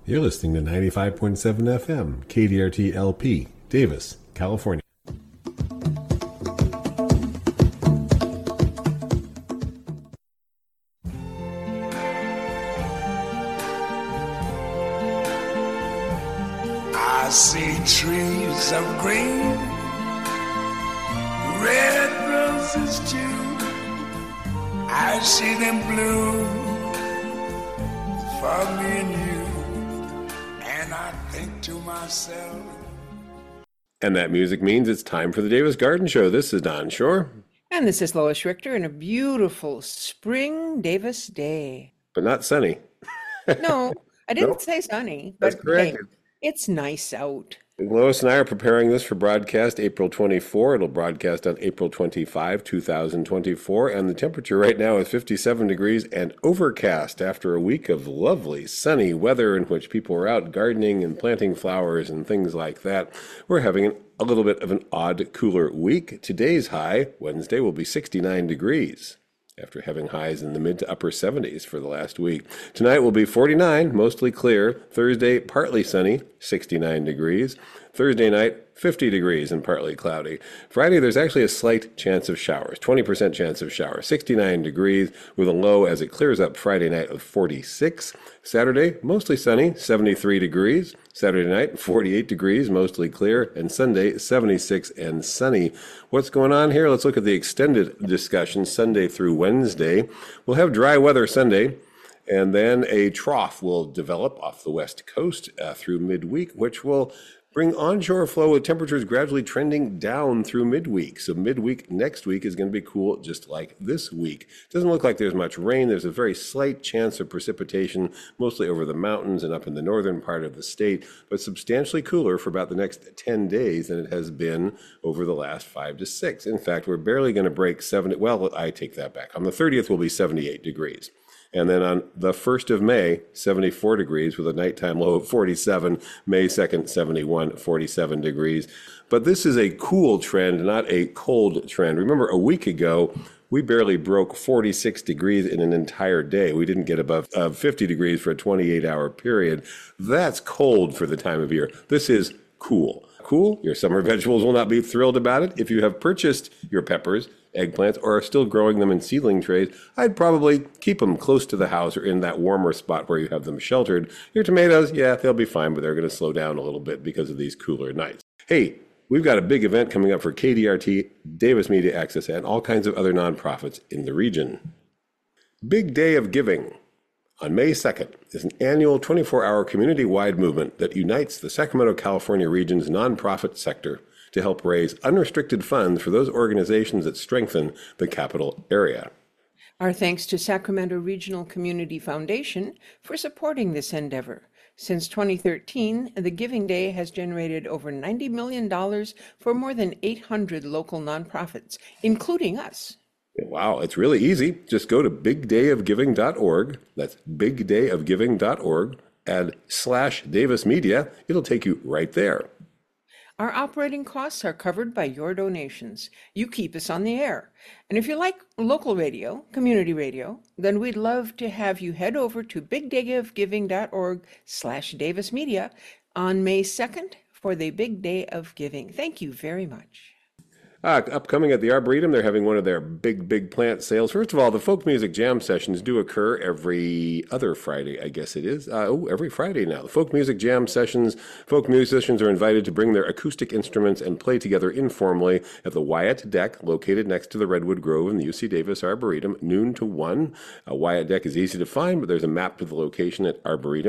You're listening to 95.7 FM, KDRT LP, Davis, California. I see trees of green, red roses too. I see them bloom for me and you, and I think to myself. And that music means it's time for the Davis Garden Show. This is Don Shore. And this is Lois Richter in a beautiful spring Davis day. But not sunny. No, I didn't say sunny, but That's correct. hey, it's nice out. Lois and I are preparing this for broadcast April 24. It'll broadcast on April 25, 2024. And the temperature right now is 57 degrees and overcast after a week of lovely sunny weather in which people are out gardening and planting flowers and things like that. We're having a little bit of an odd, cooler week. Today's high, Wednesday, will be 69 degrees. After having highs in the mid to upper 70s for the last week. Tonight will be 49, mostly clear. Thursday, partly sunny, 69 degrees. Thursday night, 50 degrees and partly cloudy. Friday, there's actually a slight chance of showers, 20% chance of showers, 69 degrees with a low as it clears up Friday night of 46. Saturday, mostly sunny, 73 degrees. Saturday night, 48 degrees, mostly clear. And Sunday, 76 and sunny. What's going on here? Let's look at the extended discussion Sunday through Wednesday. We'll have dry weather Sunday. And then a trough will develop off the west coast through midweek, which will bring onshore flow with temperatures gradually trending down through midweek. So midweek next week is going to be cool just like this week. Doesn't look like there's much rain. There's a very slight chance of precipitation, mostly over the mountains and up in the northern part of the state, but substantially cooler for about the next 10 days than it has been over the last 5 to 6. In fact, we're barely going to break 70. Well, I take that back. On the 30th will be 78 degrees. And then on the 1st of May, 74 degrees with a nighttime low of 47. May 2nd, 71, 47 degrees. But this is a cool trend, not a cold trend. Remember, a week ago, we barely broke 46 degrees in an entire day. We didn't get above 50 degrees for a 28-hour period. That's cold for the time of year. This is cool. Cool. Your summer vegetables will not be thrilled about it. If you have purchased your peppers, eggplants, or are still growing them in seedling trays, I'd probably keep them close to the house or in that warmer spot where you have them sheltered. Your tomatoes, yeah, they'll be fine, but they're going to slow down a little bit because of these cooler nights. Hey, we've got a big event coming up for KDRT, Davis Media Access, and all kinds of other nonprofits in the region. Big Day of Giving on May 2nd is an annual 24-hour community-wide movement that unites the Sacramento, California region's nonprofit sector to help raise unrestricted funds for those organizations that strengthen the capital area. Our thanks to Sacramento Regional Community Foundation for supporting this endeavor. Since 2013, the Giving Day has generated over $90 million for more than 800 local nonprofits, including us. Wow, it's really easy. Just go to bigdayofgiving.org. That's bigdayofgiving.org. Add /Davis Media. It'll take you right there. Our operating costs are covered by your donations. You keep us on the air. And if you like local radio, community radio, then we'd love to have you head over to bigdayofgiving.org/Davis Media on May 2nd for the Big Day of Giving. Thank you very much. Upcoming at the Arboretum, they're having one of their big plant sales. First of all, the folk music jam sessions do occur every other Friday, I guess it is. Every Friday now. The folk music jam sessions, folk musicians are invited to bring their acoustic instruments and play together informally at the Wyatt Deck, located next to the Redwood Grove in the UC Davis Arboretum, noon to 1. Wyatt Deck is easy to find, but there's a map to the location at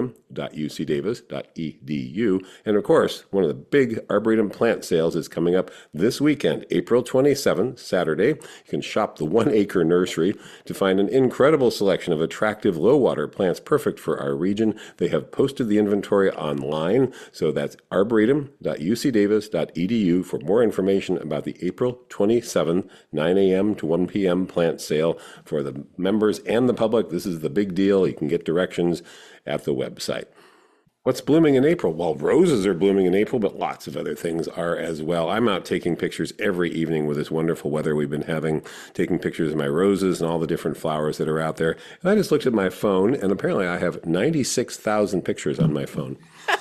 arboretum.ucdavis.edu. And of course, one of the big Arboretum plant sales is coming up this weekend, April 27th, Saturday. You can shop the 1 Acre Nursery to find an incredible selection of attractive low-water plants perfect for our region. They have posted the inventory online, so that's arboretum.ucdavis.edu for more information about the April 27th, 9 a.m. to 1 p.m. plant sale for the members and the public. This is the big deal. You can get directions at the website. What's blooming in April? Well, roses are blooming in April, but lots of other things are as well. I'm out taking pictures every evening with this wonderful weather we've been having, taking pictures of my roses and all the different flowers that are out there. And I just looked at my phone, and apparently I have 96,000 pictures on my phone.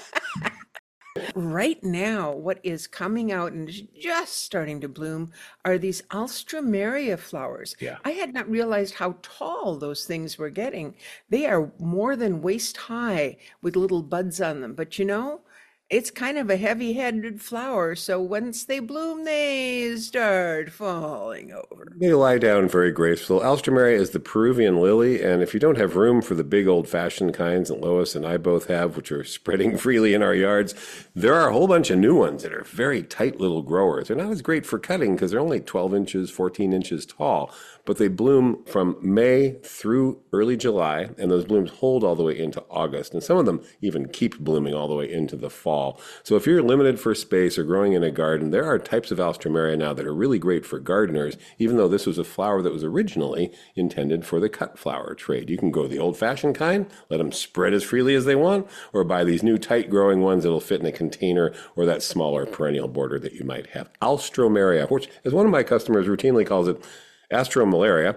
Right now, what is coming out and is just starting to bloom are these Alstroemeria flowers. Yeah. I had not realized how tall those things were getting. They are more than waist high with little buds on them. But it's kind of a heavy-headed flower, so once they bloom, they start falling over. They lie down very graceful. Alstroemeria is the Peruvian lily, and if you don't have room for the big old-fashioned kinds that Lois and I both have, which are spreading freely in our yards, there are a whole bunch of new ones that are very tight little growers. They're not as great for cutting because they're only 12 inches, 14 inches tall, but they bloom from May through early July, and those blooms hold all the way into August, and some of them even keep blooming all the way into the fall. So if you're limited for space or growing in a garden, there are types of Alstroemeria now that are really great for gardeners, even though this was a flower that was originally intended for the cut flower trade. You can go the old-fashioned kind, let them spread as freely as they want, or buy these new tight-growing ones that'll fit in a container or that smaller perennial border that you might have. Alstroemeria, which, as one of my customers routinely calls it, astromalaria,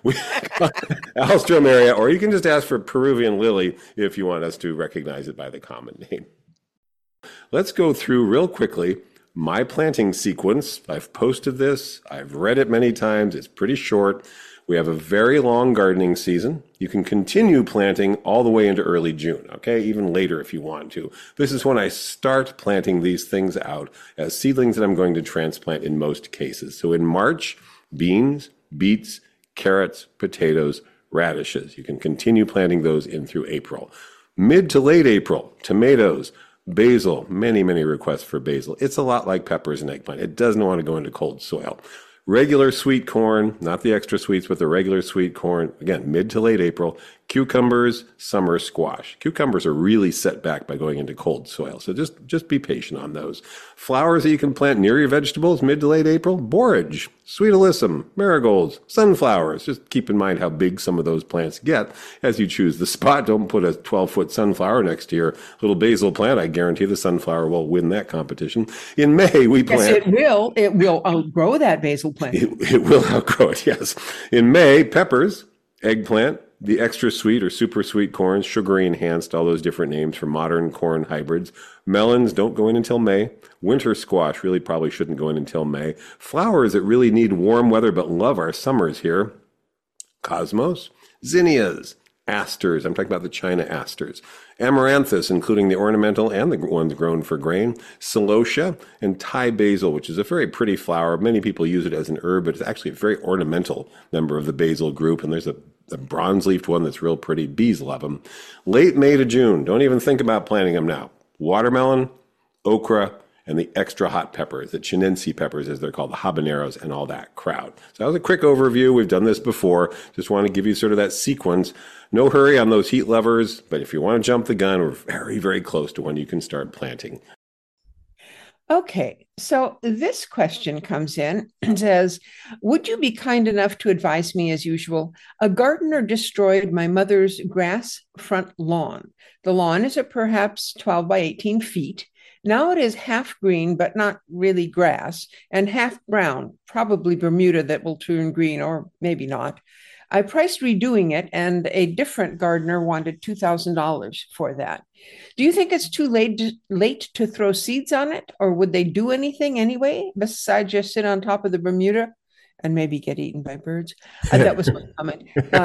Alstroemeria, or you can just ask for Peruvian lily if you want us to recognize it by the common name. Let's go through real quickly my planting sequence. I've posted this. I've read it many times. It's pretty short. We have a very long gardening season. You can continue planting all the way into early June, okay? Even later if you want to. This is when I start planting these things out as seedlings that I'm going to transplant in most cases. So in March, beans, beets, carrots, potatoes, radishes. You can continue planting those in through April. Mid to late April, tomatoes, basil, many requests for basil. It's a lot like peppers and eggplant. It doesn't want to go into cold soil. Regular sweet corn, not the extra sweets, but the regular sweet corn, again, mid to late April. Cucumbers, summer squash. Cucumbers are really set back by going into cold soil, so just be patient on those. Flowers that you can plant near your vegetables, mid to late April, borage, sweet alyssum, marigolds, sunflowers. Just keep in mind how big some of those plants get as you choose the spot. Don't put a 12-foot sunflower next to your little basil plant. I guarantee the sunflower will win that competition. In May, we plant... Yes, it will. It will outgrow that basil plant. It will outgrow it, yes. In May, peppers, eggplant, the extra sweet or super sweet corns, sugary enhanced, all those different names for modern corn hybrids. Melons don't go in until May. Winter squash really probably shouldn't go in until May. Flowers that really need warm weather but love our summers here. Cosmos, zinnias, asters. I'm talking about the China asters. Amaranthus, including the ornamental and the ones grown for grain. Celosia and Thai basil, which is a very pretty flower. Many people use it as an herb, but it's actually a very ornamental member of the basil group. And there's a bronze-leafed one that's real pretty. Bees love them. Late May to June. Don't even think about planting them now. Watermelon, okra, and the extra hot peppers, the chinense peppers as they're called, the habaneros and all that crowd. So that was a quick overview. We've done this before. Just want to give you sort of that sequence. No hurry on those heat levers, but if you want to jump the gun, we're very close to when you can start planting. Okay, so this question comes in and says, would you be kind enough to advise me as usual? A gardener destroyed my mother's grass front lawn. The lawn is at perhaps 12 by 18 feet. Now it is half green, but not really grass, and half brown, probably Bermuda that will turn green, or maybe not. I priced redoing it, and a different gardener wanted $2,000 for that. Do you think it's too late to throw seeds on it, or would they do anything anyway, besides just sit on top of the Bermuda and maybe get eaten by birds? That was my comment.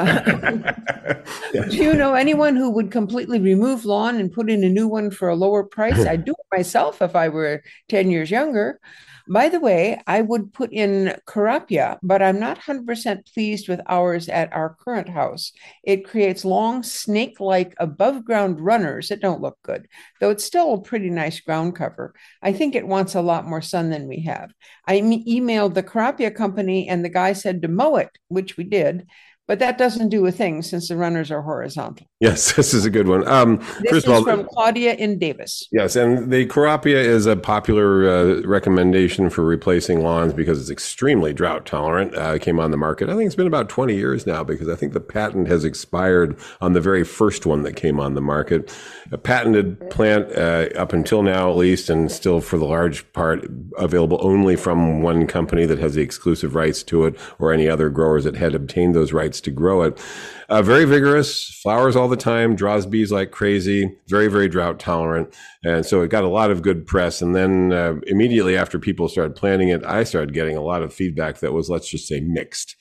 Do you know anyone who would completely remove lawn and put in a new one for a lower price? I'd do it myself if I were 10 years younger. By the way, I would put in Carapia, but I'm not 100% pleased with ours at our current house. It creates long snake-like above-ground runners that don't look good, though it's still a pretty nice ground cover. I think it wants a lot more sun than we have. I emailed the Carapia company and the guy said to mow it, which we did, but that doesn't do a thing since the runners are horizontal. Yes, this is a good one. This First is of all, from Claudia in Davis. yes, and the Carapia is a popular recommendation for replacing lawns because it's extremely drought tolerant. It came on the market, I think it's been about 20 years now, because I think the patent has expired on the very first one that came on the market. A patented plant up until now, at least, and still for the large part available only from one company that has the exclusive rights to it, or any other growers that had obtained those rights to grow it. Very vigorous, flowers all the time, draws bees like crazy, very, very drought tolerant. And so it got a lot of good press. And then immediately after people started planting it, I started getting a lot of feedback that was, let's just say, mixed.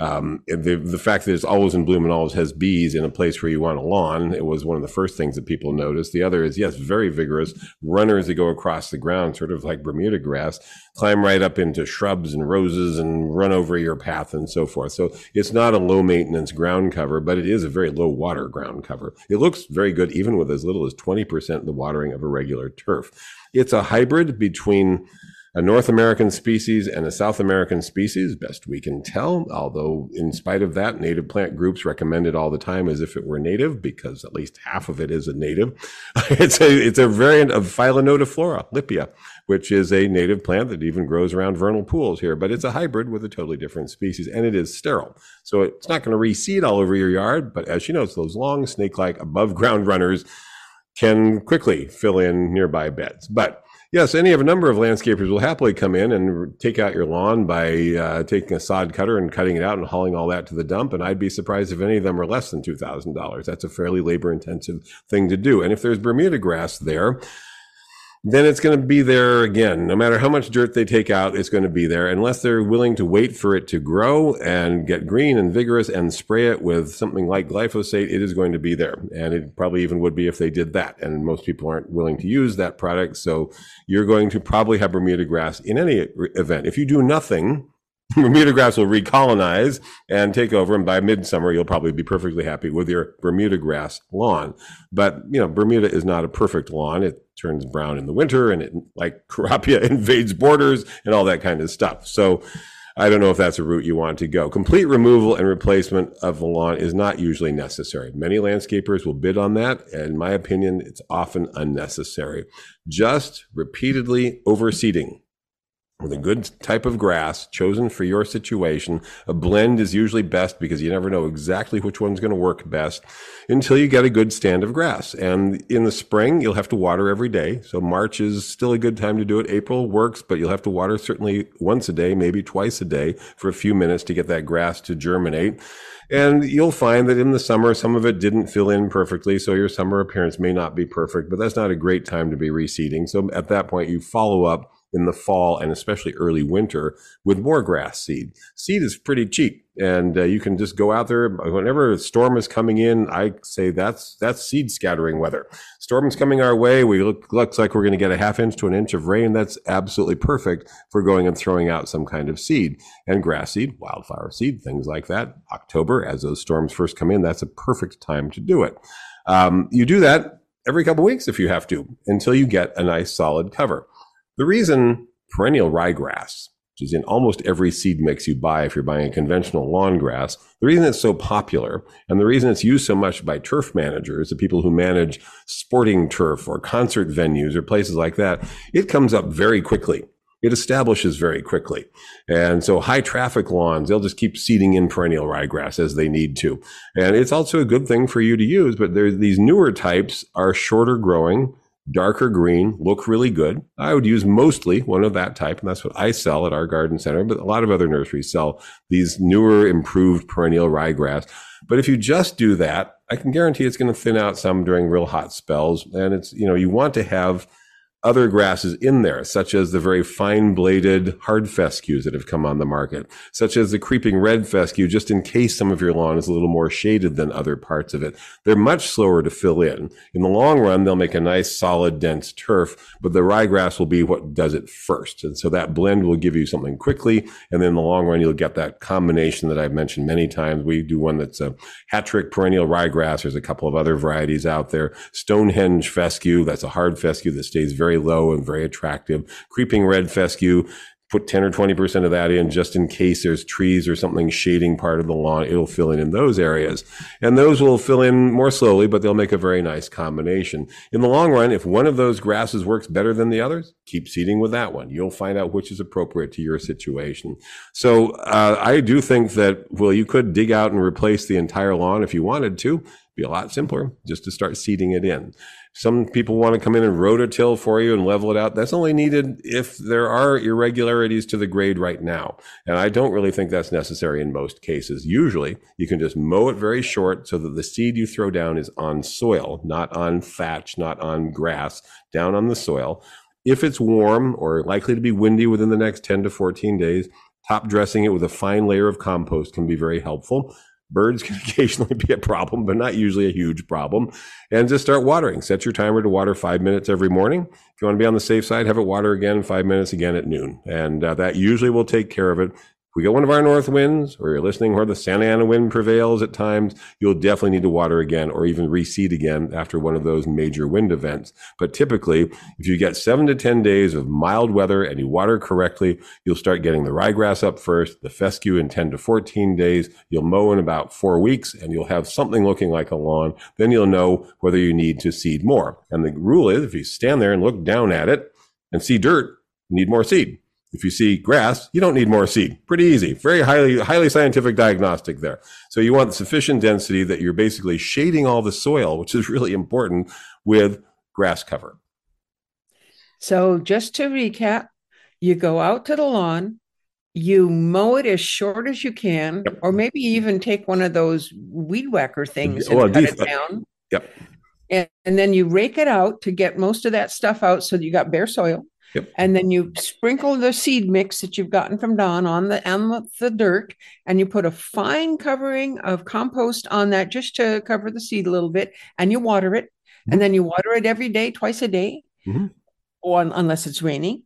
The fact that it's always in bloom and always has bees in a place where you want a lawn, it was one of the first things that people noticed. The other is, yes, very vigorous runners that go across the ground, sort of like Bermuda grass, climb right up into shrubs and roses and run over your path and so forth. So it's not a low maintenance ground cover, but it is a very low water ground cover. It looks very good, even with as little as 20% the watering of a regular turf. It's a hybrid between a North American species and a South American species, best we can tell, although in spite of that, native plant groups recommend it all the time as if it were native, because at least half of it is a native. It's a variant of Philonodiflora, Lipia, which is a native plant that even grows around vernal pools here, but it's a hybrid with a totally different species, and it is sterile. So it's not going to reseed all over your yard, but as you know, it's those long snake-like above ground runners can quickly fill in nearby beds. But yes, any of a number of landscapers will happily come in and take out your lawn by taking a sod cutter and cutting it out and hauling all that to the dump. And I'd be surprised if any of them are less than $2,000. That's a fairly labor-intensive thing to do. And if there's Bermuda grass there, then it's going to be there again. No matter how much dirt they take out, it's going to be there, unless they're willing to wait for it to grow and get green and vigorous and spray it with something like glyphosate. It is going to be there. And it probably even would be if they did that. And most people aren't willing to use that product. So you're going to probably have Bermuda grass in any event. If you do nothing, Bermuda grass will recolonize and take over, and by midsummer, you'll probably be perfectly happy with your Bermuda grass lawn. But, you know, Bermuda is not a perfect lawn. It turns brown in the winter, and it, like Carapia, invades borders and all that kind of stuff. So I don't know if that's a route you want to go. Complete removal and replacement of the lawn is not usually necessary. Many landscapers will bid on that, and in my opinion, it's often unnecessary. Just repeatedly overseeding with a good type of grass chosen for your situation. A blend is usually best because you never know exactly which one's going to work best until you get a good stand of grass. And in the spring, you'll have to water every day. So March is still a good time to do it. April works, but you'll have to water certainly once a day, maybe twice a day for a few minutes to get that grass to germinate. And you'll find that in the summer, some of it didn't fill in perfectly, so your summer appearance may not be perfect, but that's not a great time to be reseeding. So at that point, you follow up in the fall and especially early winter with more grass seed. Seed is pretty cheap, and you can just go out there whenever a storm is coming in. I say that's seed scattering weather. Storm's coming our way. Looks like we're going to get a ½ inch to an inch of rain. That's absolutely perfect for going and throwing out some kind of seed. And grass seed, wildflower seed, things like that. October, as those storms first come in, that's a perfect time to do it. You do that every couple of weeks if you have to, until you get a nice solid cover. The reason perennial ryegrass, which is in almost every seed mix you buy if you're buying a conventional lawn grass, the reason it's so popular and the reason it's used so much by turf managers, the people who manage sporting turf or concert venues or places like that, it comes up very quickly. It establishes very quickly. And so high traffic lawns, they'll just keep seeding in perennial ryegrass as they need to. And it's also a good thing for you to use, but these newer types are shorter growing, darker green, look really good. I would use mostly one of that type, and that's what I sell at our garden center, but a lot of other nurseries sell these newer, improved perennial ryegrass. But if you just do that, I can guarantee it's going to thin out some during real hot spells. And it's, you know, you want to have other grasses in there, such as the very fine-bladed hard fescues that have come on the market, such as the creeping red fescue, just in case some of your lawn is a little more shaded than other parts of it. They're much slower to fill in. In the long run, they'll make a nice, solid, dense turf, but the ryegrass will be what does it first. And so that blend will give you something quickly, and then in the long run, you'll get that combination that I've mentioned many times. We do one that's a hat-trick perennial ryegrass. There's a couple of other varieties out there. Stonehenge fescue, that's a hard fescue that stays very low and very attractive. Creeping red fescue put 10 or 20% of that in just in case there's trees or something shading part of the lawn. It'll fill in those areas. And those will fill in more slowly, but they'll make a very nice combination. In the long run, if one of those grasses works better than the others, keep seeding with that one. You'll find out which is appropriate to your situation. So I do think that, well, you could dig out and replace the entire lawn if you wanted to. Be a lot simpler just to start seeding it in. Some people want to come in and rototill for you and level it out. That's only needed if there are irregularities to the grade right now. And I don't really think that's necessary in most cases. Usually, you can just mow it very short so that the seed you throw down is on soil, not on thatch, not on grass, down on the soil. If it's warm or likely to be windy within the next 10 to 14 days, top dressing it with a fine layer of compost can be very helpful. Birds can occasionally be a problem, but not usually a huge problem. And just start watering. Set your timer to water 5 minutes every morning. If you want to be on the safe side, have it water again 5 minutes again at noon. And that usually will take care of it. If we get one of our north winds, or you're listening where the Santa Ana wind prevails at times, you'll definitely need to water again or even reseed again after one of those major wind events. But typically, if you get 7 to 10 days of mild weather and you water correctly, you'll start getting the ryegrass up first, the fescue in 10 to 14 days. You'll mow in about 4 weeks and you'll have something looking like a lawn. Then you'll know whether you need to seed more. And the rule is, if you stand there and look down at it and see dirt, you need more seed. If you see grass, you don't need more seed. Pretty easy. Very highly scientific diagnostic there. So you want sufficient density that you're basically shading all the soil, which is really important, with grass cover. So just to recap, you go out to the lawn, you mow it as short as you can, Yep. or maybe even take one of those weed whacker things and cut it down. Yep. And then you rake it out to get most of that stuff out so that you got bare soil. Yep. And then you sprinkle the seed mix that you've gotten from Don on the dirt, and you put a fine covering of compost on that just to cover the seed a little bit, and you water it. Mm-hmm. And then you water it every day, twice a day, mm-hmm. or unless it's raining.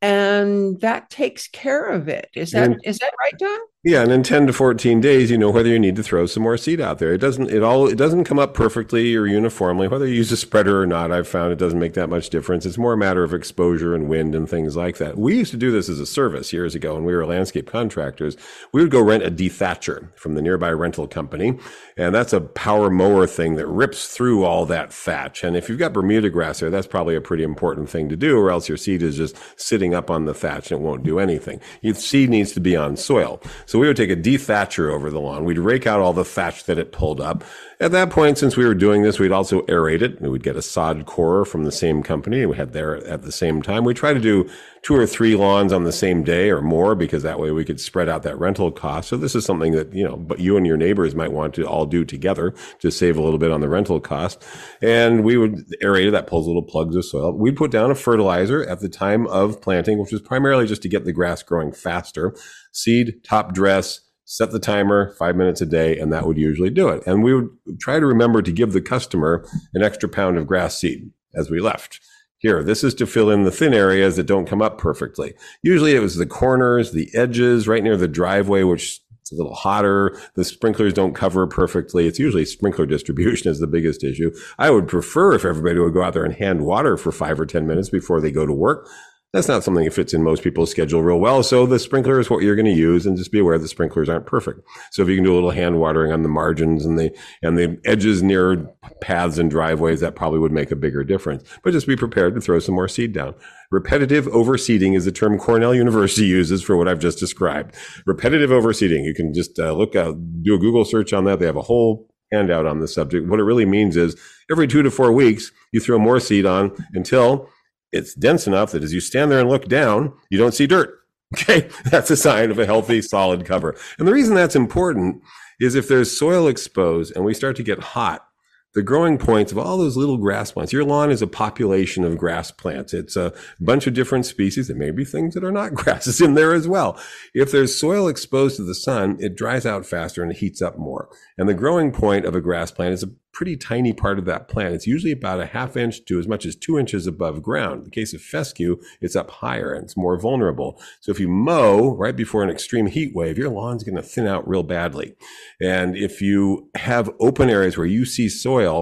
And that takes care of it. Is that right, Don? Yeah, and in 10 to 14 days, you know whether you need to throw some more seed out there. It doesn't come up perfectly or uniformly. Whether you use a spreader or not, I've found it doesn't make that much difference. It's more a matter of exposure and wind and things like that. We used to do this as a service years ago when we were landscape contractors. We would go rent a dethatcher from the nearby rental company, and that's a power mower thing that rips through all that thatch. And if you've got Bermuda grass there, that's probably a pretty important thing to do, or else your seed is just sitting up on the thatch and it won't do anything. Your seed needs to be on soil. So we would take a dethatcher over the lawn. We'd rake out all the thatch that it pulled up. At that point, since we were doing this, we'd also aerate it. We would get a sod corer from the same company we had there at the same time. We try to do 2 or 3 lawns on the same day or more, because that way we could spread out that rental cost. So this is something that, but you and your neighbors might want to all do together to save a little bit on the rental cost. And we would aerate it. That pulls little plugs of soil. We'd put down a fertilizer at the time of planting, which was primarily just to get the grass growing faster. Seed, top dress, set the timer, 5 minutes a day, and that would usually do it. And we would try to remember to give the customer an extra pound of grass seed as we left. Here, this is to fill in the thin areas that don't come up perfectly. Usually it was the corners, the edges, right near the driveway, which is a little hotter. The sprinklers don't cover perfectly. It's usually sprinkler distribution is the biggest issue. I would prefer if everybody would go out there and hand water for 5 or 10 minutes before they go to work. That's not something that fits in most people's schedule real well. So the sprinkler is what you're going to use, and just be aware the sprinklers aren't perfect. So if you can do a little hand watering on the margins and the edges near paths and driveways, that probably would make a bigger difference. But just be prepared to throw some more seed down. Repetitive overseeding is the term Cornell University uses for what I've just described. Repetitive overseeding. You can just do a Google search on that. They have a whole handout on the subject. What it really means is every 2 to 4 weeks, you throw more seed on until it's dense enough that as you stand there and look down, you don't see dirt. Okay. That's a sign of a healthy, solid cover. And the reason that's important is if there's soil exposed and we start to get hot, the growing points of all those little grass plants. Your lawn is a population of grass plants. It's a bunch of different species. There may be things that are not grasses in there as well. If there's soil exposed to the sun, it dries out faster and it heats up more. And the growing point of a grass plant is a pretty tiny part of that plant. It's usually about a ½ inch to as much as 2 inches above ground. In the case of fescue, it's up higher and it's more vulnerable. So if you mow right before an extreme heat wave, your lawn's going to thin out real badly. And if you have open areas where you see soil,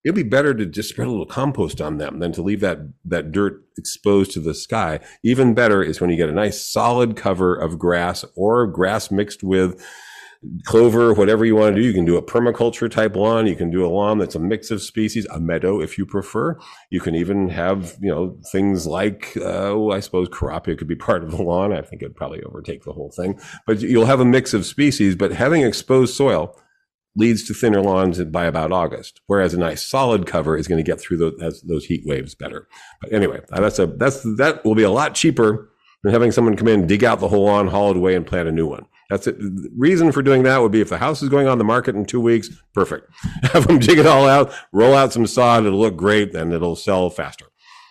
It'd be better to just spread a little compost on them than to leave that dirt exposed to the sky. Even better is when you get a nice solid cover of grass or grass mixed with clover, whatever you want to do. You can do a permaculture type lawn. You can do a lawn that's a mix of species, a meadow if you prefer. You can even have, things like, I suppose Carapia could be part of the lawn. I think it'd probably overtake the whole thing. But you'll have a mix of species, but having exposed soil leads to thinner lawns by about August, whereas a nice solid cover is going to get through those heat waves better. But anyway, that will be a lot cheaper than having someone come in, dig out the whole lawn, haul it away, and plant a new one. That's it. The reason for doing that would be if the house is going on the market in 2 weeks, perfect. Have them dig it all out, roll out some sod, it'll look great, and it'll sell faster.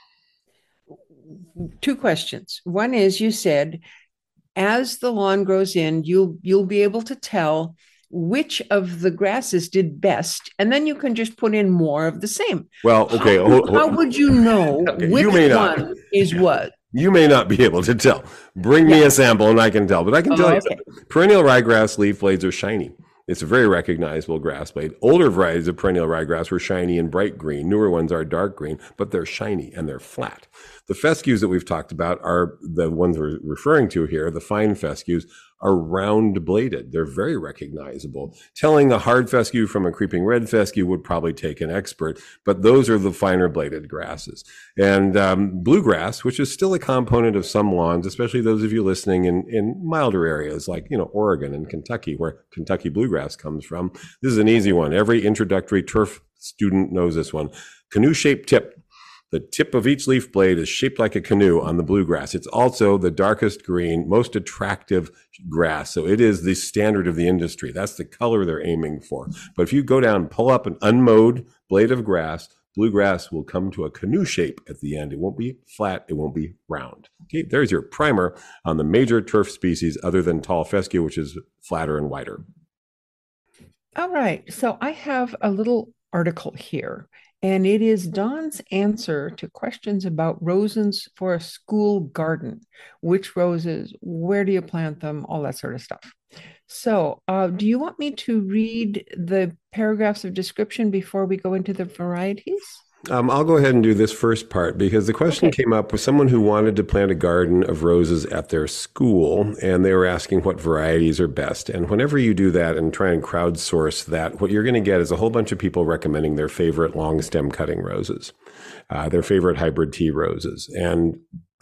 2 questions. One is, you said, as the lawn grows in, you'll be able to tell which of the grasses did best, and then you can just put in more of the same. Well, okay. How would you know which one is what? You may not be able to tell. Bring me a sample and I can tell. But I can tell you, perennial ryegrass leaf blades are shiny. It's a very recognizable grass blade. Older varieties of perennial ryegrass were shiny and bright green. Newer ones are dark green, but they're shiny and they're flat. The fescues that we've talked about are the ones we're referring to here. The fine fescues are round bladed. They're very recognizable. Telling a hard fescue from a creeping red fescue would probably take an expert, but those are the finer bladed grasses. And bluegrass, which is still a component of some lawns, especially those of you listening in milder areas like, Oregon and Kentucky, where Kentucky bluegrass comes from. This is an easy one. Every introductory turf student knows this one. Canoe-shaped tip. The tip of each leaf blade is shaped like a canoe on the bluegrass. It's also the darkest green, most attractive grass. So it is the standard of the industry. That's the color they're aiming for. But if you go down and pull up an unmowed blade of grass, bluegrass will come to a canoe shape at the end. It won't be flat. It won't be round. Okay, there's your primer on the major turf species other than tall fescue, which is flatter and wider. All right. So I have a little article here. And it is Dawn's answer to questions about roses for a school garden. Which roses, where do you plant them, all that sort of stuff. So do you want me to read the paragraphs of description before we go into the varieties? I'll go ahead and do this first part because the question came up with someone who wanted to plant a garden of roses at their school, and they were asking what varieties are best. And whenever you do that and try and crowdsource that, what you're going to get is a whole bunch of people recommending their favorite long stem cutting roses, their favorite hybrid tea roses. And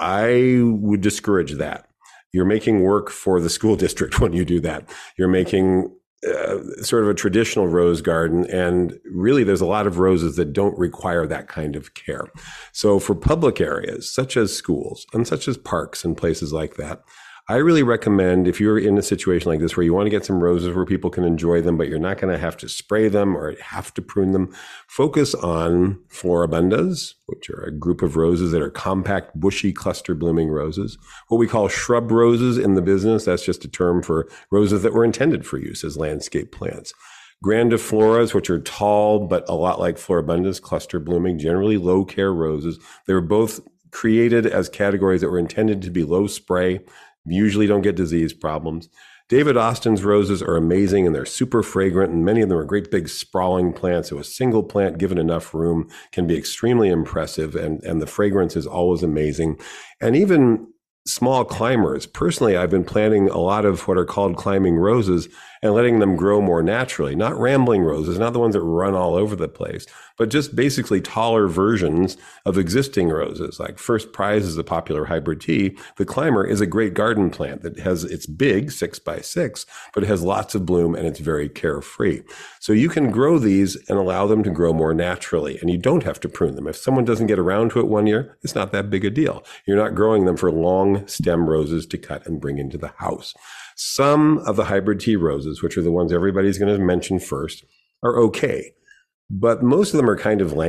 I would discourage that. You're making work for the school district when you do that. You're making sort of a traditional rose garden. And really, there's a lot of roses that don't require that kind of care. So for public areas, such as schools and such as parks and places like that, I really recommend if you're in a situation like this where you want to get some roses where people can enjoy them, but you're not going to have to spray them or have to prune them, focus on floribundas, which are a group of roses that are compact, bushy, cluster blooming roses. What we call shrub roses in the business, that's just a term for roses that were intended for use as landscape plants. Grandifloras, which are tall, but a lot like floribundas, cluster blooming, generally low care roses. They were both created as categories that were intended to be low spray, usually don't get disease problems. David Austin's roses are amazing and they're super fragrant, and many of them are great big sprawling plants. So a single plant given enough room can be extremely impressive, and the fragrance is always amazing. And even small climbers. Personally, I've been planting a lot of what are called climbing roses and letting them grow more naturally, not rambling roses, not the ones that run all over the place, but just basically taller versions of existing roses. Like First Prize is a popular hybrid tea. The climber is a great garden plant that it's big, 6x6, but it has lots of bloom and it's very carefree. So you can grow these and allow them to grow more naturally, and you don't have to prune them. If someone doesn't get around to it one year, it's not that big a deal. You're not growing them for long stem roses to cut and bring into the house. Some of the hybrid tea roses, which are the ones everybody's going to mention first, are okay. But most of them are kind of lanky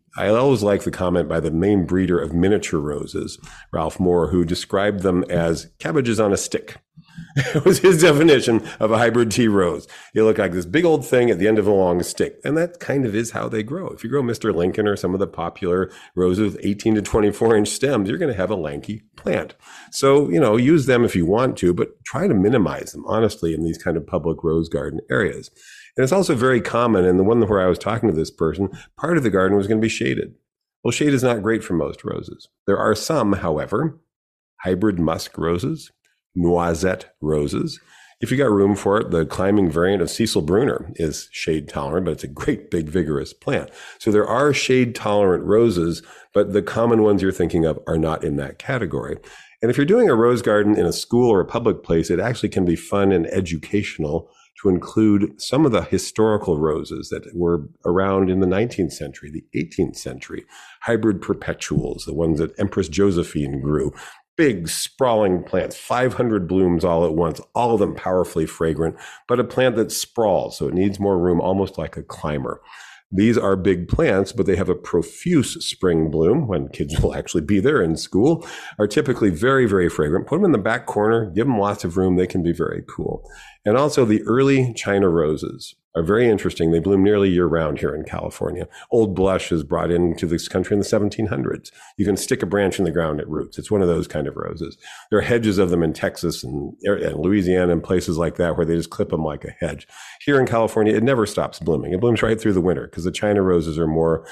I always like the comment by the main breeder of miniature roses, Ralph Moore, who described them as cabbages on a stick. It was his definition of a hybrid tea rose. You look like this big old thing at the end of a long stick. And that kind of is how they grow. If you grow Mr. Lincoln or some of the popular roses with 18 to 24 inch stems, you're going to have a lanky plant. So, use them if you want to, but try to minimize them, honestly, in these kind of public rose garden areas. And it's also very common, and the one where I was talking to this person, part of the garden was going to be shaded. Well, shade is not great for most roses. There are some, however, hybrid musk roses, noisette roses. If you got room for it, the climbing variant of Cecil Bruner is shade tolerant, but it's a great big vigorous plant. So there are shade tolerant roses, but the common ones you're thinking of are not in that category. And if you're doing a rose garden in a school or a public place, it actually can be fun and educational to include some of the historical roses that were around in the 19th century, the 18th century, hybrid perpetuals, the ones that Empress Josephine grew. Big, sprawling plants, 500 blooms all at once, all of them powerfully fragrant, but a plant that sprawls, so it needs more room, almost like a climber. These are big plants, but they have a profuse spring bloom when kids will actually be there in school, are typically very, very fragrant. Put them in the back corner, give them lots of room. They can be very cool. And also the early China roses are very interesting. They bloom nearly year round here in California. Old Blush is brought into this country in the 1700s. You can stick a branch in the ground at roots. It's one of those kind of roses. There are hedges of them in Texas and Louisiana and places like that where they just clip them like a hedge. Here in California, it never stops blooming. It blooms right through the winter because the China roses are more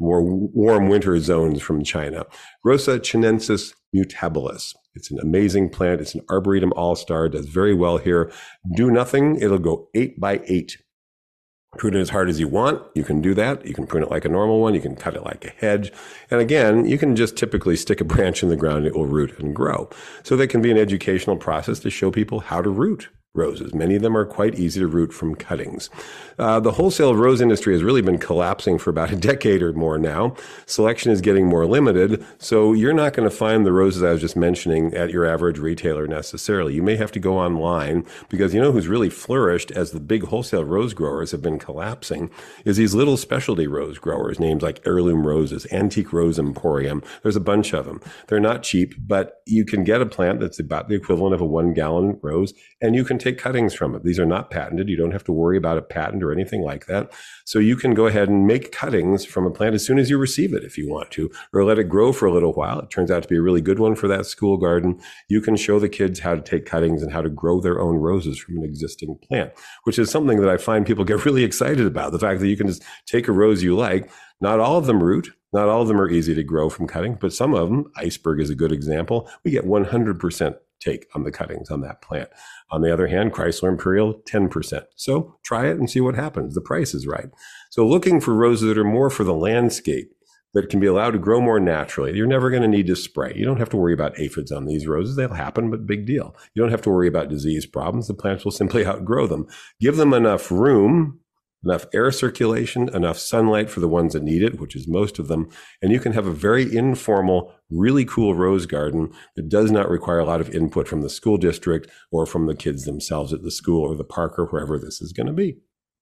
warm winter zones from China. Rosa chinensis mutabilis. It's an amazing plant. It's an arboretum all-star. Does very well here. Do nothing. It'll go 8 by 8. Prune it as hard as you want. You can do that. You can prune it like a normal one. You can cut it like a hedge. And again, you can just typically stick a branch in the ground. It will root and grow. So that can be an educational process to show people how to root roses. Many of them are quite easy to root from cuttings. The wholesale rose industry has really been collapsing for about a decade or more now. Selection is getting more limited, so you're not going to find the roses I was just mentioning at your average retailer necessarily. You may have to go online because who's really flourished as the big wholesale rose growers have been collapsing is these little specialty rose growers, names like Heirloom Roses, Antique Rose Emporium. There's a bunch of them. They're not cheap, but you can get a plant that's about the equivalent of a 1-gallon rose, and you can take cuttings from it. These are not patented. You don't have to worry about a patent or anything like that. So you can go ahead and make cuttings from a plant as soon as you receive it if you want to, or let it grow for a little while. It turns out to be a really good one for that school garden. You can show the kids how to take cuttings and how to grow their own roses from an existing plant, which is something that I find people get really excited about. The fact that you can just take a rose you like. Not all of them root. Not all of them are easy to grow from cutting, but some of them, iceberg is a good example, we get 100% take on the cuttings on that plant. On the other hand, Chrysler Imperial, 10%. So try it and see what happens. The price is right. So looking for roses that are more for the landscape, that can be allowed to grow more naturally. You're never going to need to spray. You don't have to worry about aphids on these roses. They'll happen, but big deal. You don't have to worry about disease problems. The plants will simply outgrow them. Give them enough room, enough air circulation, enough sunlight for the ones that need it, which is most of them, and you can have a very informal, really cool rose garden that does not require a lot of input from the school district or from the kids themselves at the school or the park or wherever this is going to be.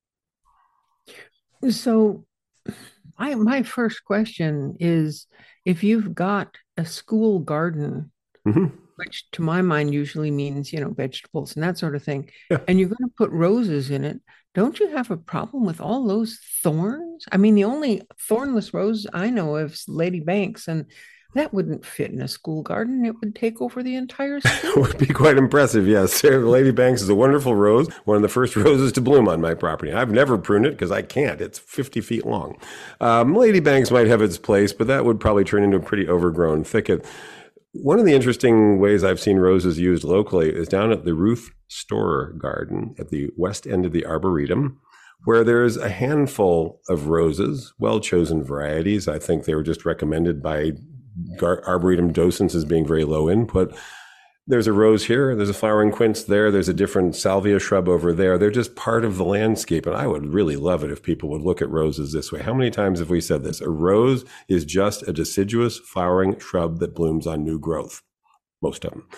So my first question is, if you've got a school garden, which to my mind usually means, vegetables and that sort of thing, and you're going to put roses in it, don't you have a problem with all those thorns? I mean, the only thornless rose I know of is Lady Banks, and that wouldn't fit in a school garden. It would take over the entire school. It would be quite impressive, yes. Lady Banks is a wonderful rose, one of the first roses to bloom on my property. I've never pruned it because I can't. It's 50 feet long. Lady Banks might have its place, but that would probably turn into a pretty overgrown thicket. One of the interesting ways I've seen roses used locally is down at the Ruth Storer Garden at the west end of the Arboretum, where there's a handful of roses, well-chosen varieties. I think they were just recommended by Arboretum docents as being very low input. There's a rose here, there's a flowering quince there, there's a different salvia shrub over there. They're just part of the landscape, and I would really love it if people would look at roses this way. How many times have we said this? A rose is just a deciduous flowering shrub that blooms on new growth, most of them.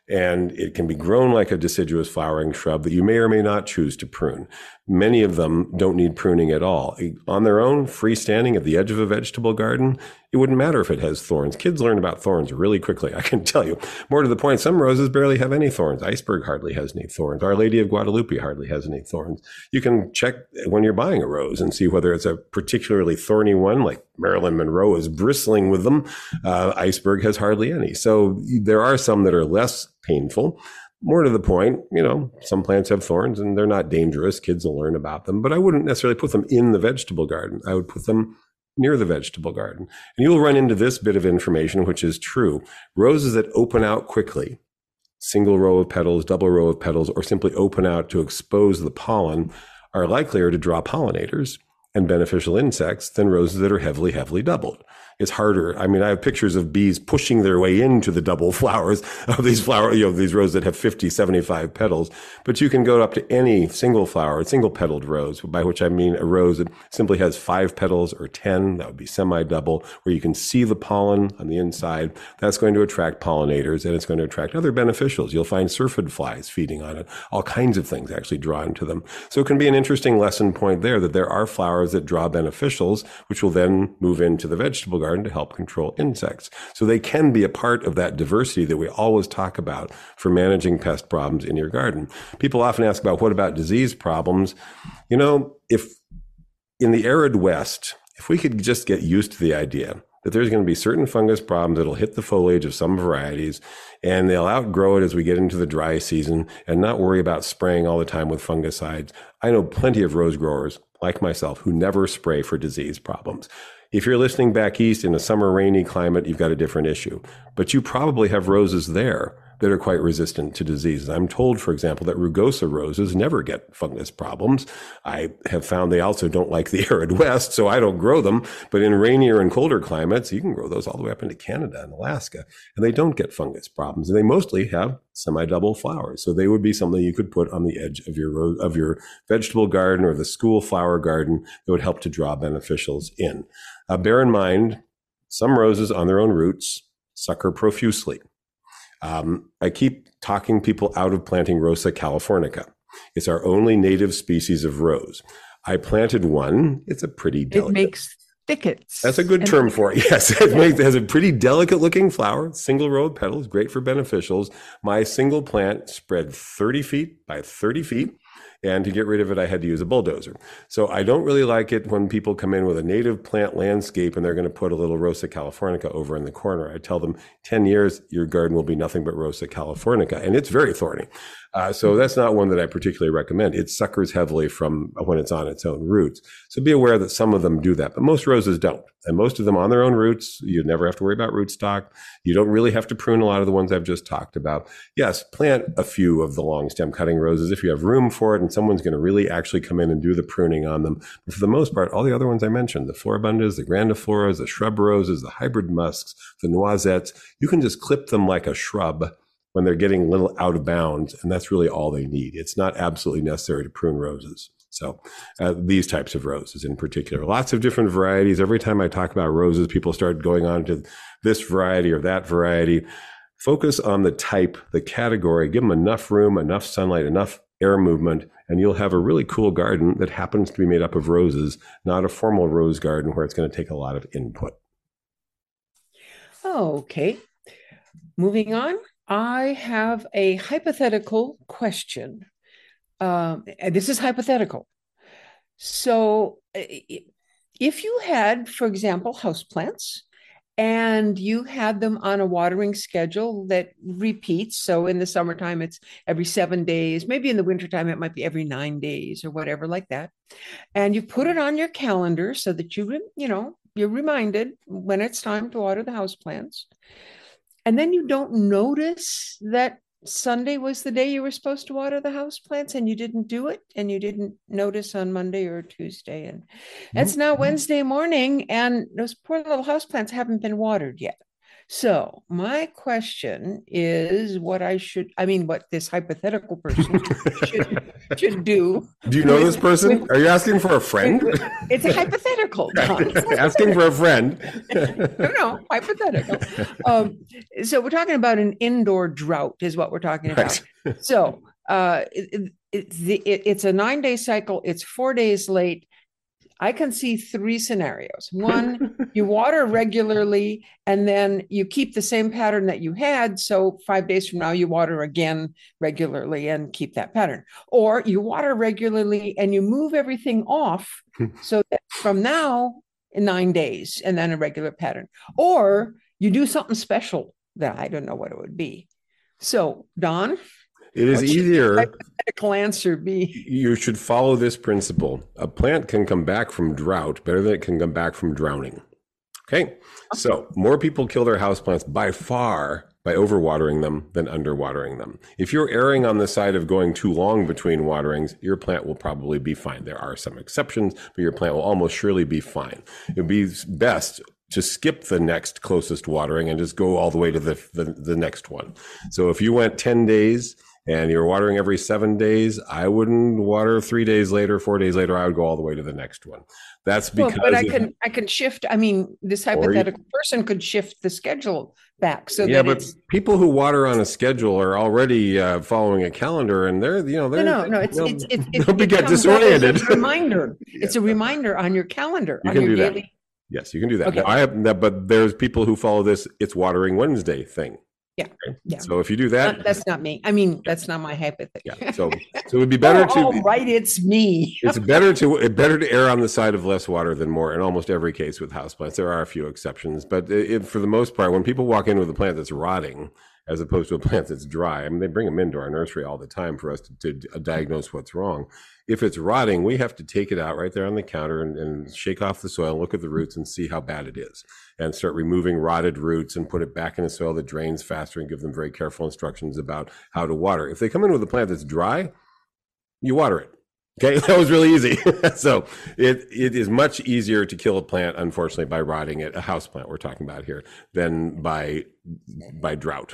and it can be grown like a deciduous flowering shrub that you may or may not choose to prune. Many of them don't need pruning at all. On their own, freestanding at the edge of a vegetable garden, it wouldn't matter if it has thorns. Kids learn about thorns really quickly, I can tell you. More to the point, some roses barely have any thorns. Iceberg hardly has any thorns. Our Lady of Guadalupe hardly has any thorns. You can check when you're buying a rose and see whether it's a particularly thorny one, like Marilyn Monroe is bristling with them. Iceberg has hardly any. So there are some that are less painful. More to the point, some plants have thorns and they're not dangerous. Kids will learn about them, but I wouldn't necessarily put them in the vegetable garden. I would put them near the vegetable garden. And you'll run into this bit of information, which is true. Roses that open out quickly, single row of petals, double row of petals, or simply open out to expose the pollen, are likelier to draw pollinators and beneficial insects than roses that are heavily, heavily doubled. It's harder. I mean, I have pictures of bees pushing their way into the double flowers of these these roses that have 50, 75 petals. But you can go up to any single flower, single petaled rose, by which I mean a rose that simply has 5 petals or 10. That would be semi-double, where you can see the pollen on the inside. That's going to attract pollinators, and it's going to attract other beneficials. You'll find syrphid flies feeding on it. All kinds of things actually drawn to them. So it can be an interesting lesson point there that there are flowers that draw beneficials, which will then move into the vegetable garden to help control insects. So they can be a part of that diversity that we always talk about for managing pest problems in your garden. People often ask about what about disease problems? If in the arid West, if we could just get used to the idea that there's going to be certain fungus problems that'll hit the foliage of some varieties, and they'll outgrow it as we get into the dry season, and not worry about spraying all the time with fungicides. I know plenty of rose growers like myself who never spray for disease problems. If you're listening back east in a summer rainy climate, you've got a different issue. But you probably have roses there that are quite resistant to diseases. I'm told, for example, that rugosa roses never get fungus problems. I have found they also don't like the arid West, so I don't grow them. But in rainier and colder climates, you can grow those all the way up into Canada and Alaska, and they don't get fungus problems. And they mostly have semi-double flowers. So they would be something you could put on the edge of your vegetable garden or the school flower garden that would help to draw beneficials in. Bear in mind, some roses on their own roots sucker profusely. I keep talking people out of planting Rosa californica. It's our only native species of rose. I planted one. It's a pretty delicate. It makes thickets. That's a good term for it. Yes, it has a pretty delicate looking flower, single row of petals, great for beneficials. My single plant spread 30 feet by 30 feet. And to get rid of it, I had to use a bulldozer. So I don't really like it when people come in with a native plant landscape and they're going to put a little Rosa californica over in the corner. I tell them 10 years, your garden will be nothing but Rosa californica. And it's very thorny. So that's not one that I particularly recommend. It suckers heavily from when it's on its own roots. So be aware that some of them do that, but most roses don't. And most of them on their own roots, you never have to worry about rootstock. You don't really have to prune a lot of the ones I've just talked about. Yes, plant a few of the long stem cutting roses if you have room for it and someone's going to really actually come in and do the pruning on them. But for the most part, all the other ones I mentioned, the floribundas, the grandifloras, the shrub roses, the hybrid musks, the noisettes, you can just clip them like a shrub when they're getting a little out of bounds, and that's really all they need. It's not absolutely necessary to prune roses. So these types of roses in particular, lots of different varieties. Every time I talk about roses, people start going on to this variety or that variety. Focus on the type, the category, give them enough room, enough sunlight, enough air movement, and you'll have a really cool garden that happens to be made up of roses, not a formal rose garden where it's going to take a lot of input. Okay. Moving on. I have a hypothetical question. This is hypothetical. So if you had, for example, houseplants, and you had them on a watering schedule that repeats. So in the summertime, it's every 7 days. Maybe in the wintertime, it might be every 9 days or whatever like that. And you put it on your calendar so that you're reminded when it's time to water the houseplants. And then you don't notice that Sunday was the day you were supposed to water the houseplants and you didn't do it, and you didn't notice on Monday or Tuesday. And it's now Wednesday morning and those poor little houseplants haven't been watered yet. So my question is what this hypothetical person should do Do you know this with person? Are you asking for a friend? it's a hypothetical, Don. It's Asking for a friend. no, hypothetical. So we're talking about an indoor drought, is what we're talking about. Right. So it's a 9-day cycle. It's 4 days late. I can see 3 scenarios. One, you water regularly and then you keep the same pattern that you had. So 5 days from now, you water again regularly and keep that pattern. Or you water regularly and you move everything off so that from now in 9 days and then a regular pattern. Or you do something special that I don't know what it would be. So, Don, It is what should the easier. hypothetical answer be? You should follow this principle. A plant can come back from drought better than it can come back from drowning. Okay, so more people kill their houseplants by far by overwatering them than underwatering them. If you're erring on the side of going too long between waterings, your plant will probably be fine. There are some exceptions, but your plant will almost surely be fine. It would be best to skip the next closest watering and just go all the way to the next one. So if you went 10 days and you're watering every 7 days, I wouldn't water 3 days later, 4 days later. I would go all the way to the next one. That's because but I can shift. I mean, this hypothetical person could shift the schedule back so that but it's people who water on a schedule are already following a calendar, and they're no. they'll get comes disoriented. as a reminder. It's a reminder on your calendar. You on can your do that. daily. Yes, you can do that. Okay. Now, I have that, but there's people who follow this "it's watering Wednesday" thing. Yeah, yeah. So if you do that, That's not me. I mean, that's not my hypothetical. yeah. So it would be better to. All right, it's me. It's better to err on the side of less water than more in almost every case with houseplants. There are a few exceptions, but for the most part, when people walk in with a plant that's rotting as opposed to a plant that's dry, I mean, they bring them into our nursery all the time for us to diagnose what's wrong. If it's rotting, we have to take it out right there on the counter and shake off the soil, look at the roots and see how bad it is, and start removing rotted roots and put it back in the soil that drains faster and give them very careful instructions about how to water. If they come in with a plant that's dry, you water it. Okay, that was really easy. So it is much easier to kill a plant, unfortunately, by rotting it, a house plant we're talking about here, than by drought.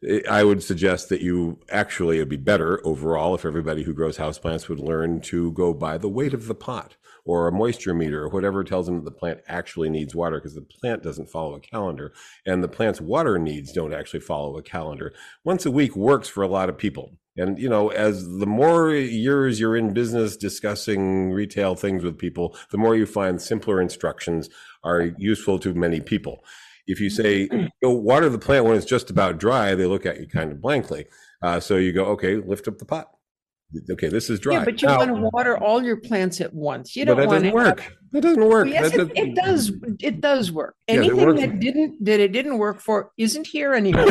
I would suggest that it'd be better overall if everybody who grows houseplants would learn to go by the weight of the pot or a moisture meter or whatever tells them that the plant actually needs water, because the plant doesn't follow a calendar and the plant's water needs don't actually follow a calendar. Once a week works for a lot of people. And, as the more years you're in business discussing retail things with people, the more you find simpler instructions are useful to many people. If you say, go water the plant when it's just about dry, they look at you kind of blankly. So you go, okay, lift up the pot. Okay, this is dry. Yeah, but you want to water all your plants at once. You don't but that want doesn't work. That doesn't work. Well, yes, it does. It does work. Yes, Anything that it didn't work for isn't here anymore.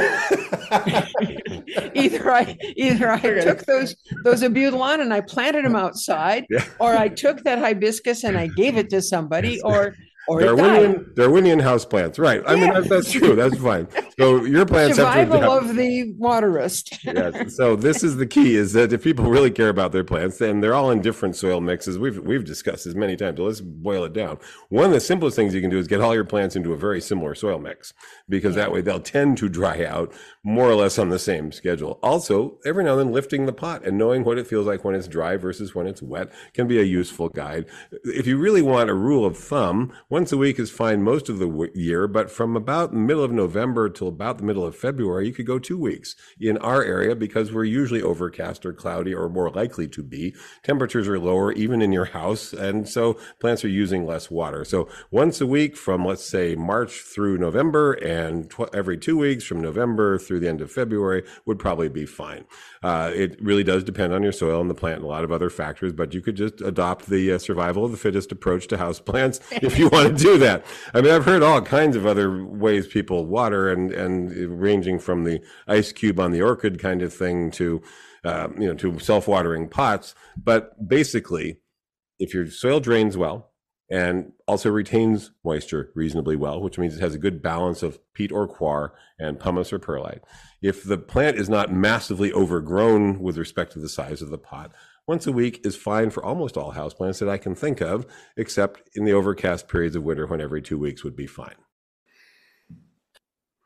either I took those abutilon and I planted them outside, or I took that hibiscus and I gave it to somebody, or Darwinian houseplants, right? I mean, that's true. That's fine. So your plants survival of the waterist. Yes. So this is the key: is that if people really care about their plants, then they're all in different soil mixes. We've discussed this many times. So let's boil it down. One of the simplest things you can do is get all your plants into a very similar soil mix, because that way they'll tend to dry out more or less on the same schedule. Also, every now and then lifting the pot and knowing what it feels like when it's dry versus when it's wet can be a useful guide. If you really want a rule of thumb, once a week is fine most of the year, but from about the middle of November till about the middle of February, you could go 2 weeks in our area, because we're usually overcast or cloudy, or more likely to be. Temperatures are lower even in your house, and so plants are using less water. So once a week from, let's say, March through November, and every 2 weeks from November through the end of February would probably be fine. It really does depend on your soil and the plant and a lot of other factors, but you could just adopt the survival of the fittest approach to houseplants if you want to do that. I mean, I've heard all kinds of other ways people water, and ranging from the ice cube on the orchid kind of thing to self-watering pots. But basically, if your soil drains well and also retains moisture reasonably well, which means it has a good balance of peat or coir and pumice or perlite, if the plant is not massively overgrown with respect to the size of the pot, once a week is fine for almost all houseplants that I can think of, except in the overcast periods of winter when every 2 weeks would be fine.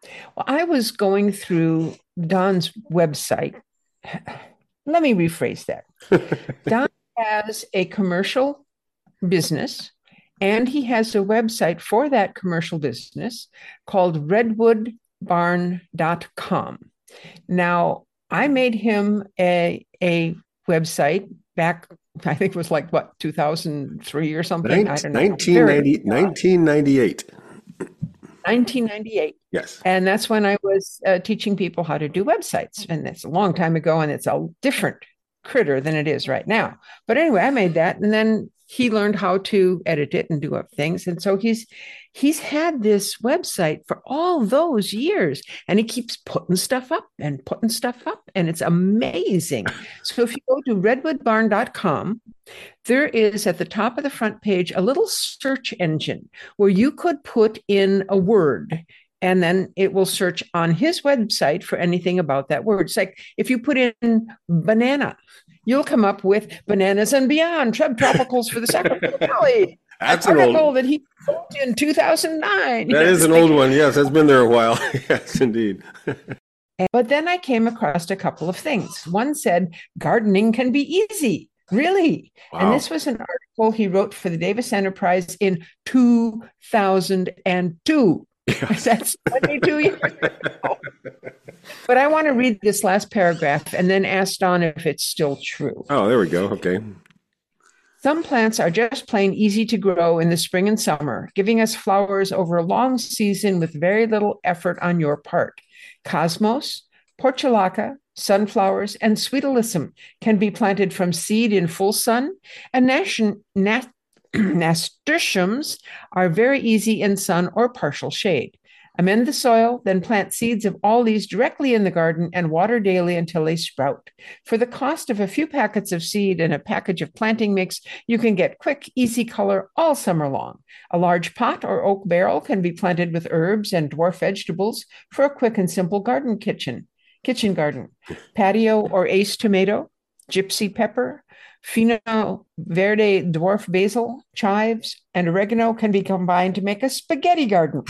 Well, I was going through Don's website. Let me rephrase that. Don has a commercial business, and he has a website for that commercial business called redwoodbarn.com. Now, I made him a website back, I think it was like what, 2003 or something? I don't know. 1998. 1998. Yes. And that's when I was teaching people how to do websites. And that's a long time ago, and it's a different critter than it is right now. But anyway, I made that, and then he learned how to edit it and do up things. And so he's had this website for all those years, and he keeps putting stuff up, and it's amazing. So if you go to redwoodbarn.com, there is at the top of the front page a little search engine where you could put in a word, and then it will search on his website for anything about that word. It's like if you put in banana, you'll come up with Bananas and Beyond, Subtropicals for the Sacramento Valley. That's an an article old. that he wrote in 2009. That is an old one. Yes, that's been there a while. Yes, indeed. But then I came across a couple of things. One said, gardening can be easy. Really? Wow. And this was an article he wrote for the Davis Enterprise in 2002. Yes. That's 22 years ago. But I want to read this last paragraph and then ask Don if it's still true. Oh, there we go. Okay. Some plants are just plain easy to grow in the spring and summer, giving us flowers over a long season with very little effort on your part. Cosmos, portulaca, sunflowers, and sweet alyssum can be planted from seed in full sun, and nasturtiums are very easy in sun or partial shade. Amend the soil, then plant seeds of all these directly in the garden and water daily until they sprout. For the cost of a few packets of seed and a package of planting mix, you can get quick, easy color all summer long. A large pot or oak barrel can be planted with herbs and dwarf vegetables for a quick and simple kitchen garden. Patio or ace tomato, gypsy pepper, Fino Verde dwarf basil, chives, and oregano can be combined to make a spaghetti garden.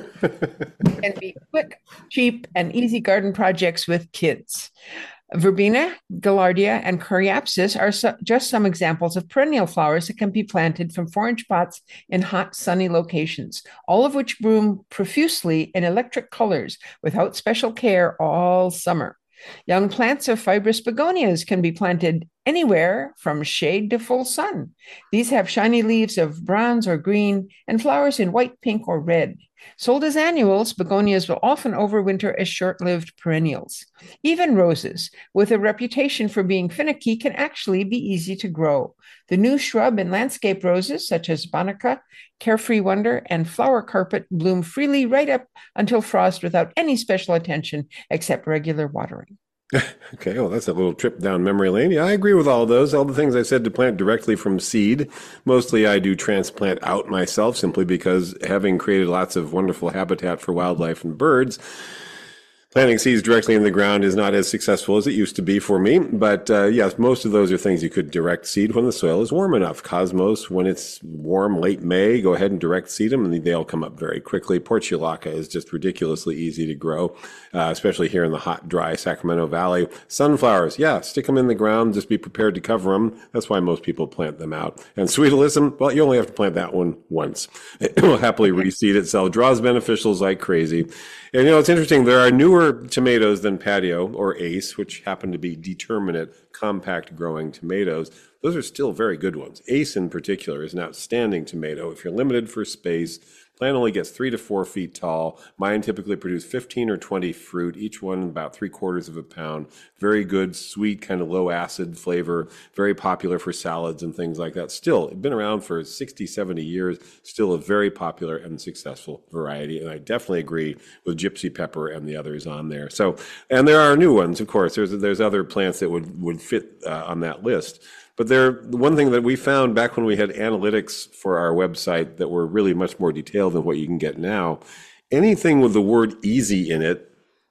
It can be quick, cheap, and easy garden projects with kids. Verbena, Gaillardia, and Coreopsis are just some examples of perennial flowers that can be planted from 4-inch pots in hot, sunny locations, all of which bloom profusely in electric colors without special care all summer. Young plants of fibrous begonias can be planted anywhere from shade to full sun. These have shiny leaves of bronze or green and flowers in white, pink, or red. Sold as annuals, begonias will often overwinter as short-lived perennials. Even roses, with a reputation for being finicky, can actually be easy to grow. The new shrub and landscape roses, such as Bonica, Carefree Wonder, and Flower Carpet, bloom freely right up until frost without any special attention except regular watering. Okay, well, that's a little trip down memory lane. Yeah, I agree with all those. All the things I said to plant directly from seed. Mostly I do transplant out myself simply because having created lots of wonderful habitat for wildlife and birds, planting seeds directly in the ground is not as successful as it used to be for me. But yes, most of those are things you could direct seed when the soil is warm enough. Cosmos, when it's warm, late May, go ahead and direct seed them, and they'll come up very quickly. Portulaca is just ridiculously easy to grow, especially here in the hot, dry Sacramento Valley. Sunflowers, yeah, stick them in the ground. Just be prepared to cover them. That's why most people plant them out. And sweet alyssum, well, you only have to plant that one once. It will happily reseed itself. Draws beneficials like crazy. And it's interesting, there are newer tomatoes than Patio or Ace, which happen to be determinate, compact growing tomatoes. Those are still very good ones. Ace in particular is an outstanding tomato. If you're limited for space, plant only gets 3 to 4 feet tall. Mine typically produce 15 or 20 fruit, each one about 3/4 of a pound. Very good, sweet, kind of low acid flavor, very popular for salads and things like that. Still, it's been around for 60, 70 years, still a very popular and successful variety. And I definitely agree with gypsy pepper and the others on there. So, and there are new ones, of course. There's other plants that would fit on that list. But the one thing that we found back when we had analytics for our website that were really much more detailed than what you can get now, anything with the word easy in it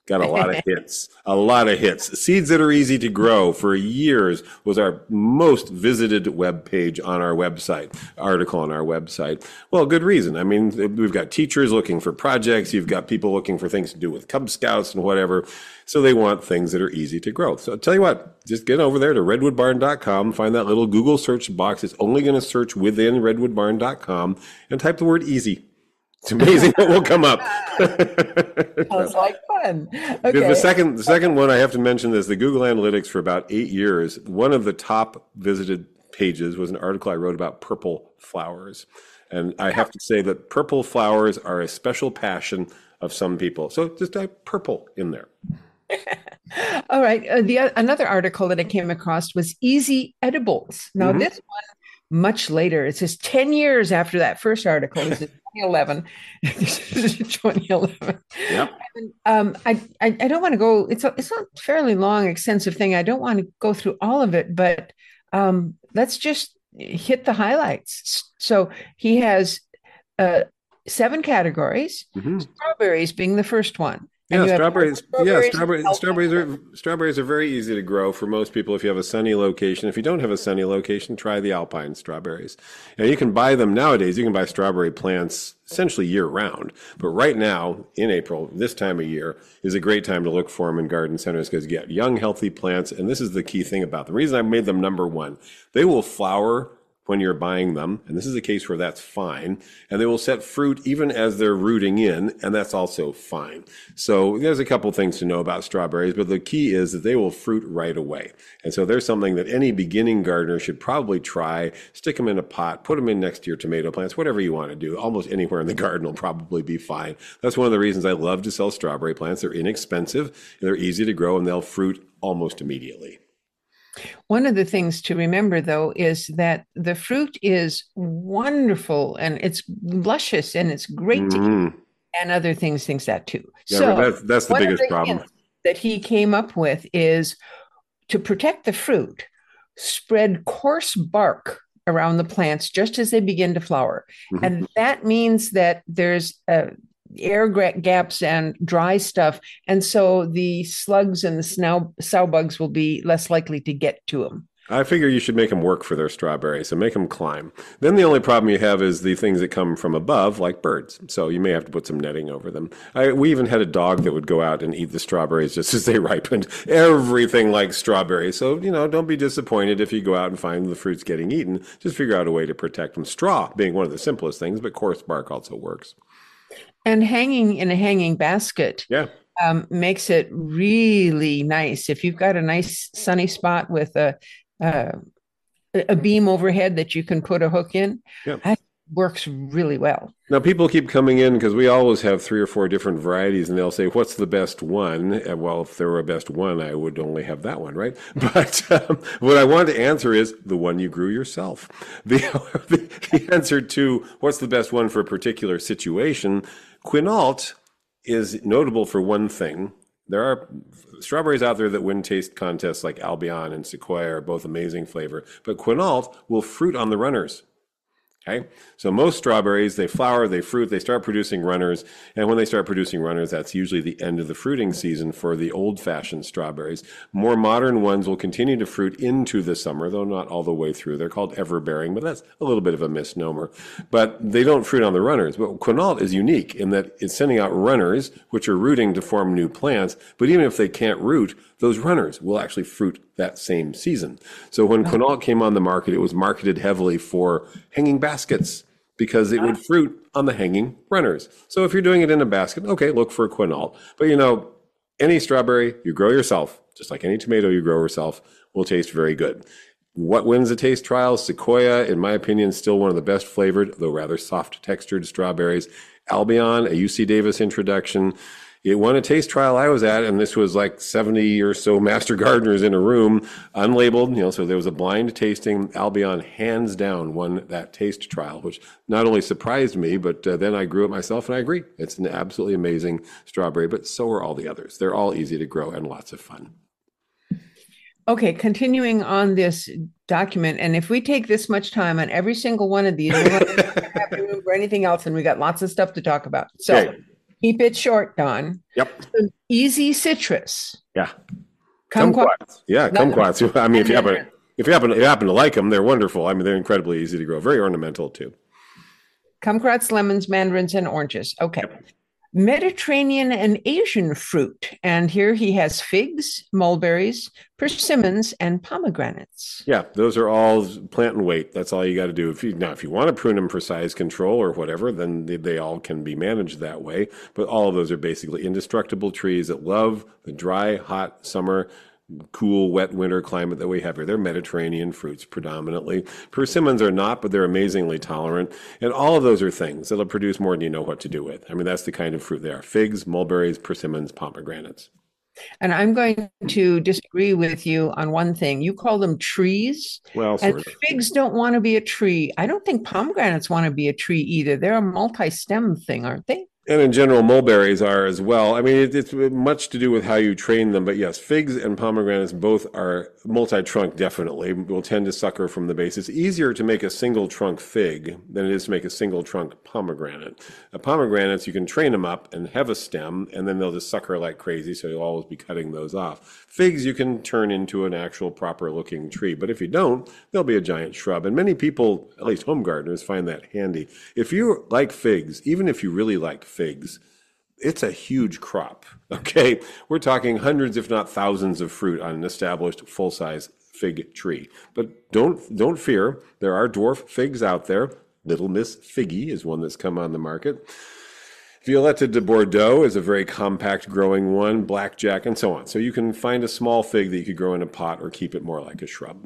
Got a lot of hits, a lot of hits. Seeds that are easy to grow for years was our most visited web page on our website, article on our website. Well, good reason. I mean, we've got teachers looking for projects. You've got people looking for things to do with Cub Scouts and whatever. So they want things that are easy to grow. So I'll tell you what, just get over there to redwoodbarn.com, find that little Google search box. It's only going to search within redwoodbarn.com and type the word easy. It's amazing what will come up. Sounds like fun. Okay. The second one I have to mention is the Google Analytics for about 8 years. One of the top visited pages was an article I wrote about purple flowers. And I have to say that purple flowers are a special passion of some people. So just type purple in there. All right. Another article that I came across was Easy Edibles. Now, this one, much later, it says 10 years after that first article. This is 2011. This is 2011. Yep. I don't want to go, it's a fairly long, extensive thing. I don't want to go through all of it, but let's just hit the highlights. So he has 7 categories, strawberries being the first one. Yeah, strawberries are very easy to grow for most people if you have a sunny location. If you don't have a sunny location, try the alpine strawberries. And you can buy them nowadays. You can buy strawberry plants essentially year round. But right now, in April, this time of year, is a great time to look for them in garden centers because you get young, healthy plants. And this is the key thing about them. The reason I made them number 1, they will flower when you're buying them, and this is a case where that's fine, and they will set fruit even as they're rooting in, and that's also fine. So there's a couple things to know about strawberries, but the key is that they will fruit right away. And so there's something that any beginning gardener should probably try. Stick them in a pot, put them in next to your tomato plants, whatever you want to do. Almost anywhere in the garden will probably be fine. That's one of the reasons I love to sell strawberry plants. They're inexpensive, they're easy to grow, and they'll fruit almost immediately. One of the things to remember, though, is that the fruit is wonderful and it's luscious and it's great to eat, and other things thinks that too. Yeah, so that's the biggest problem that he came up with is to protect the fruit, spread coarse bark around the plants just as they begin to flower. And that means that there's air gaps and dry stuff. And so the slugs and the sow bugs will be less likely to get to them. I figure you should make them work for their strawberries, so make them climb. Then the only problem you have is the things that come from above, like birds. So you may have to put some netting over them. We even had a dog that would go out and eat the strawberries just as they ripened. Everything likes strawberries. So, don't be disappointed if you go out and find the fruits getting eaten. Just figure out a way to protect them. Straw being one of the simplest things, but coarse bark also works. And hanging in a hanging basket makes it really nice. If you've got a nice sunny spot with a beam overhead that you can put a hook in, that works really well. Now, people keep coming in because we always have 3 or 4 different varieties, and they'll say, what's the best one? Well, if there were a best one, I would only have that one, right? But what I want to answer is the one you grew yourself. The answer to what's the best one for a particular situation, Quinault is notable for one thing. There are strawberries out there that win taste contests like Albion and Sequoia are both amazing flavor, but Quinault will fruit on the runners. Okay, so most strawberries, they flower, they fruit, they start producing runners. And when they start producing runners, that's usually the end of the fruiting season for the old-fashioned strawberries. More modern ones will continue to fruit into the summer, though not all the way through. They're called everbearing, but that's a little bit of a misnomer. But they don't fruit on the runners. But Quinault is unique in that it's sending out runners, which are rooting to form new plants. But even if they can't root, those runners will actually fruit that same season. So when Quinault came on the market, it was marketed heavily for hanging baskets because it would fruit on the hanging runners. So if you're doing it in a basket, okay, look for Quinault. But any strawberry you grow yourself, just like any tomato you grow yourself, will taste very good. What wins the taste trial? Sequoia, in my opinion, still one of the best flavored, though rather soft textured strawberries. Albion, a UC Davis introduction. It won a taste trial I was at, and this was like 70 or so master gardeners in a room, unlabeled, so there was a blind tasting. Albion hands down won that taste trial, which not only surprised me, but then I grew it myself, and I agree. It's an absolutely amazing strawberry, but so are all the others. They're all easy to grow and lots of fun. Okay, continuing on this document, and if we take this much time on every single one of these, we don't have room for anything else, and we got lots of stuff to talk about. So. Okay. Keep it short, Don. Yep. So easy citrus. Yeah. Kumquat. Kumquats. Yeah, kumquats. I mean, if you happen to like them, they're wonderful. I mean, they're incredibly easy to grow. Very ornamental too. Kumquats, lemons, mandarins, and oranges. Okay. Mediterranean and Asian fruit. And here he has figs, mulberries, persimmons, and pomegranates. Yeah, those are all plant and wait. That's all you got to do. If you want to prune them for size control or whatever, then they all can be managed that way. But all of those are basically indestructible trees that love the dry, hot summer, cool, wet winter climate that we have here. They're Mediterranean fruits predominantly. Persimmons are not, but they're amazingly tolerant. And all of those are things that'll produce more than you know what to do with. I mean, that's the kind of fruit they are. Figs, mulberries, persimmons, pomegranates. And I'm going to disagree with you on one thing. You call them trees, Well, and sort of. figs don't want to be a tree. I don't think pomegranates want to be a tree either. They're a multi-stem thing, aren't they? And in general, mulberries are as well. I mean, it's much to do with how you train them. But yes, figs and pomegranates both are multi-trunk, definitely. Will tend to sucker from the base. It's easier to make a single trunk fig than it is to make a single trunk pomegranate. Pomegranates, you can train them up and have a stem, and then they'll just sucker like crazy, so you'll always be cutting those off. Figs, you can turn into an actual proper-looking tree. But if you don't, they'll be a giant shrub. And many people, at least home gardeners, find that handy. If you like figs, even if you really like figs, it's a huge crop. Okay, we're talking hundreds, if not thousands, of fruit on an established full-size fig tree. But don't fear, there are dwarf figs out there. Little Miss Figgy is one that's come on the market. Violetta de Bordeaux is a very compact growing one, blackjack, and so on. So you can find a small fig that you could grow in a pot or keep it more like a shrub.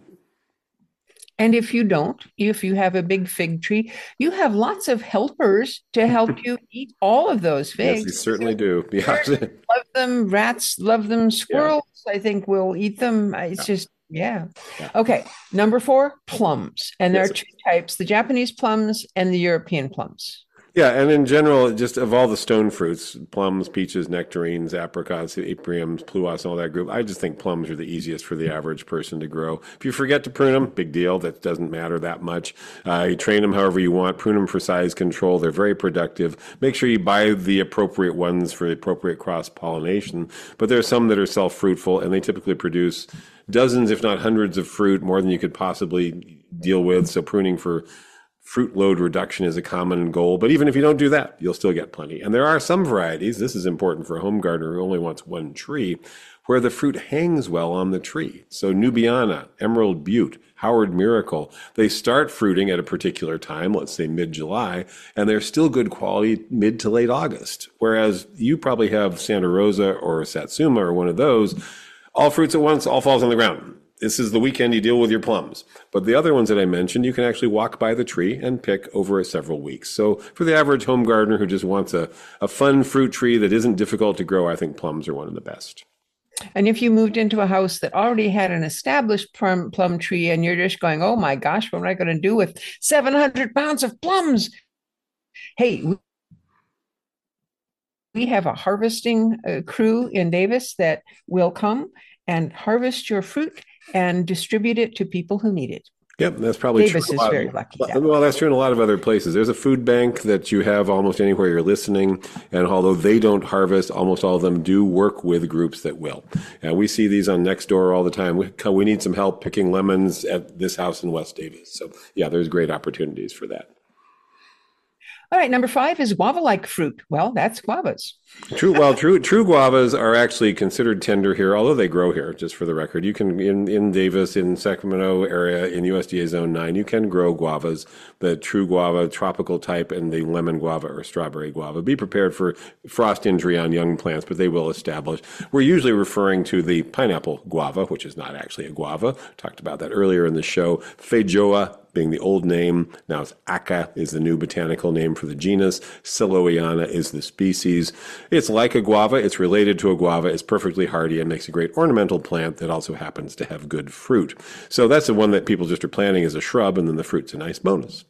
And if you don't, if you have a big fig tree, you have lots of helpers to help you eat all of those Yes, figs. you certainly do. Yeah. Love them. Rats love them. Squirrels, I think, will eat them. It's just, yeah. Okay. Number 4, plums. And there are Yes. 2 types, the Japanese plums and the European plums. Yeah, and in general, just of all the stone fruits, plums, peaches, nectarines, apricots, apriums, pluots, and all that group, I just think plums are the easiest for the average person to grow. If you forget to prune them, big deal. That doesn't matter that much. You train them however you want. Prune them for size control. They're very productive. Make sure you buy the appropriate ones for the appropriate cross-pollination. But there are some that are self-fruitful, and they typically produce dozens, if not hundreds of fruit, more than you could possibly deal with. So pruning for fruit load reduction is a common goal, but even if you don't do that, you'll still get plenty. And there are some varieties, this is important for a home gardener who only wants one tree, where the fruit hangs well on the tree. So Nubiana, Emerald Butte, Howard Miracle, they start fruiting at a particular time, let's say mid-July, and they're still good quality mid to late August. Whereas you probably have Santa Rosa or Satsuma or one of those, all fruits at once, all falls on the ground. This is the weekend you deal with your plums. But the other ones that I mentioned, you can actually walk by the tree and pick over several weeks. So for the average home gardener who just wants a fun fruit tree that isn't difficult to grow, I think plums are one of the best. And if you moved into a house that already had an established plum tree and you're just going, oh my gosh, what am I going to do with 700 pounds of plums? Hey, we have a harvesting crew in Davis that will come and harvest your fruit and distribute it to people who need it. Yep, that's probably Davis true. is very lucky. Well, that's true in a lot of other places. There's a food bank that you have almost anywhere you're listening, and although they don't harvest, almost all of them do work with groups that will. And we see these on Nextdoor all the time. We need some help picking lemons at this house in West Davis. So yeah, there's great opportunities for that. All right, number 5 is guava-like fruit. Well, that's guavas. True guavas are actually considered tender here, although they grow here, just for the record. You can, in Davis, in Sacramento area, in USDA Zone 9, you can grow guavas, the true guava, tropical type, and the lemon guava or strawberry guava. Be prepared for frost injury on young plants, but they will establish. We're usually referring to the pineapple guava, which is not actually a guava. Talked about that earlier in the show. Feijoa being the old name. Now it's Aca is the new botanical name for the genus. Siloiana is the species. It's like a guava. It's related to a guava. It's perfectly hardy and makes a great ornamental plant that also happens to have good fruit. So that's the one that people just are planting as a shrub, and then the fruit's a nice bonus.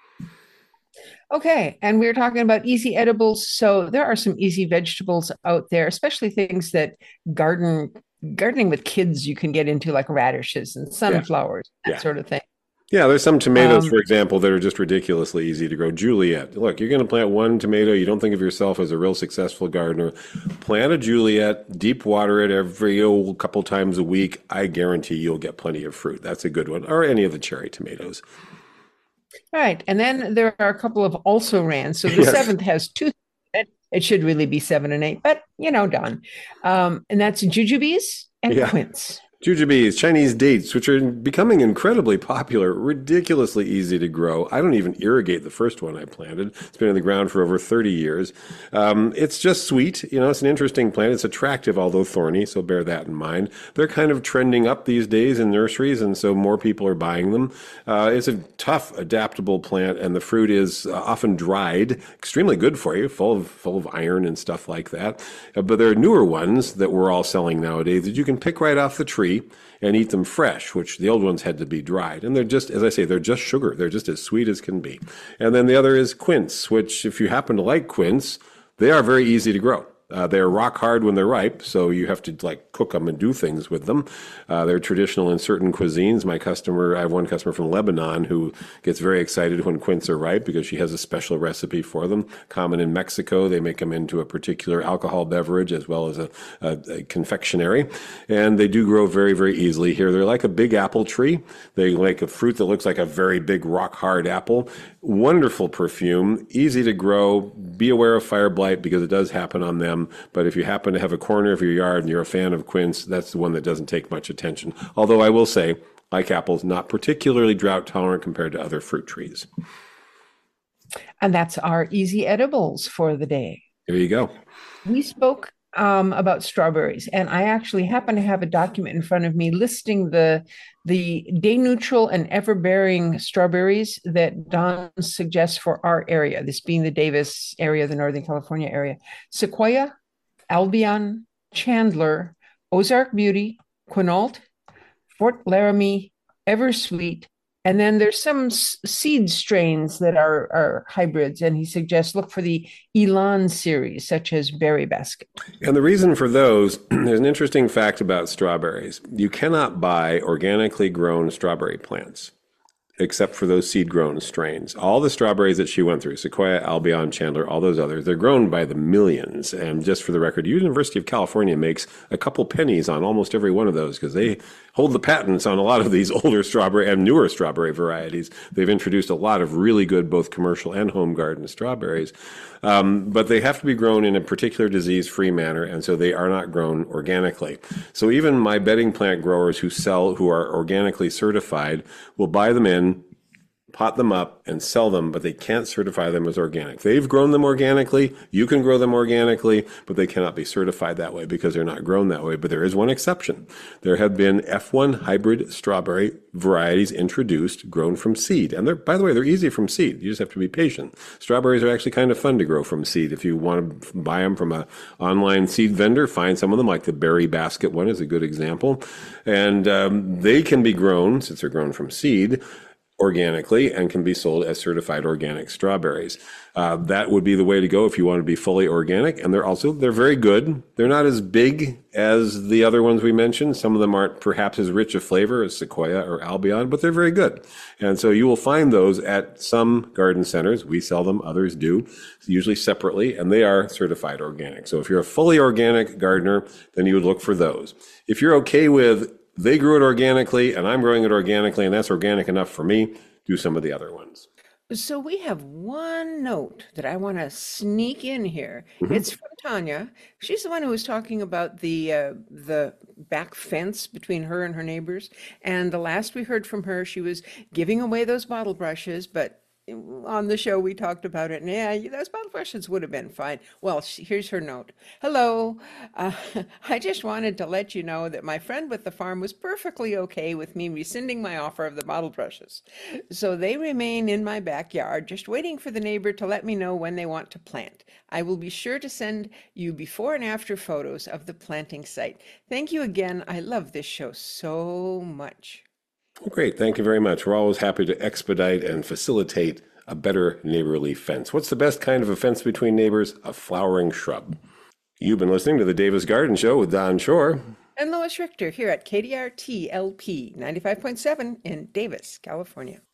Okay, and we're talking about easy edibles. So there are some easy vegetables out there, especially things that gardening with kids you can get into, like radishes and sunflowers, that sort of thing. Yeah, there's some tomatoes, Um, for example, that are just ridiculously easy to grow. Juliet. Look, you're going to plant one tomato. You don't think of yourself as a real successful gardener. Plant a Juliet, deep water it every couple times a week. I guarantee you'll get plenty of fruit. That's a good one. Or any of the cherry tomatoes. All right. And then there are a couple of also ran. So the Yes. seventh has two. It should really be 7 and 8, but done. And that's jujubes and Yeah. quince. Jujubes, Chinese dates, which are becoming incredibly popular, ridiculously easy to grow. I don't even irrigate the first one I planted. It's been in the ground for over 30 years. It's just sweet. It's an interesting plant. It's attractive, although thorny, so bear that in mind. They're kind of trending up these days in nurseries, and so more people are buying them. It's a tough, adaptable plant, and the fruit is often dried, extremely good for you, full of iron and stuff like that. But there are newer ones that we're all selling nowadays that you can pick right off the tree and eat them fresh, which the old ones had to be dried. And they're just, as I say, they're just sugar. They're just as sweet as can be. And then the other is quince, which if you happen to like quince, they are very easy to grow. They're rock hard when they're ripe, so you have to like cook them and do things with them. They're traditional in certain cuisines. I have one customer from Lebanon who gets very excited when quince are ripe because she has a special recipe for them. Common in Mexico, they make them into a particular alcohol beverage as well as a confectionery, and they do grow very, very easily here. They're like a big apple tree. They like a fruit that looks like a very big rock hard apple. Wonderful perfume, easy to grow. Be aware of fire blight because it does happen on them. But if you happen to have a corner of your yard and you're a fan of quince, that's the one that doesn't take much attention. Although I will say, like apples, not particularly drought tolerant compared to other fruit trees. And that's our easy edibles for the day. There you go. We spoke about strawberries, and I actually happen to have a document in front of me listing the day neutral and ever-bearing strawberries that Don suggests for our area, this being the Davis area, the Northern California area. Sequoia, Albion, Chandler, Ozark Beauty, Quinault, Fort Laramie, Eversweet, and then there's some seed strains that are hybrids, and he suggests look for the Elan series, such as Berry Basket. And the reason for those, there's an interesting fact about strawberries. You cannot buy organically grown strawberry plants, except for those seed-grown strains. All the strawberries that she went through, Sequoia, Albion, Chandler, all those others, they're grown by the millions. And just for the record, University of California makes a couple pennies on almost every one of those because they hold the patents on a lot of these older strawberry and newer strawberry varieties. They've introduced a lot of really good both commercial and home garden strawberries. But they have to be grown in a particular disease-free manner, and so they are not grown organically. So even my bedding plant growers who are organically certified will buy them in, pot them up, and sell them, but they can't certify them as organic. They've grown them organically. You can grow them organically, but they cannot be certified that way because they're not grown that way. But there is one exception. There have been F1 hybrid strawberry varieties introduced, grown from seed. And by the way, they're easy from seed. You just have to be patient. Strawberries are actually kind of fun to grow from seed. If you want to buy them from an online seed vendor, find some of them, like the Berry Basket one is a good example. And they can be grown, since they're grown from seed, organically and can be sold as certified organic strawberries. That would be the way to go if you want to be fully organic. And they're very good. They're not as big as the other ones we mentioned. Some of them aren't perhaps as rich a flavor as Sequoia or Albion, but they're very good. And so you will find those at some garden centers. We sell them, others do, usually separately, and they are certified organic. So if you're a fully organic gardener, then you would look for those. If you're okay with they grew it organically and I'm growing it organically and that's organic enough for me, do some of the other ones. So we have one note that I want to sneak in here. Mhm. It's from Tanya. She's the one who was talking about the back fence between her and her neighbors. And the last we heard from her, she was giving away those bottle brushes, but on the show we talked about it, and yeah, those bottle brushes would have been fine. Well, here's her note. Hello, uh, I just wanted to let you know that my friend with the farm was perfectly okay with me rescinding my offer of the bottle brushes. So they remain in my backyard, just waiting for the neighbor to let me know when they want to plant. I will be sure to send you before and after photos of the planting site. Thank you again. I love this show so much. Well, great. Thank you very much. We're always happy to expedite and facilitate a better neighborly fence. What's the best kind of a fence between neighbors? A flowering shrub. You've been listening to the Davis Garden Show with Don Shore. And Lois Richter here at KDRT LP 95.7 in Davis, California.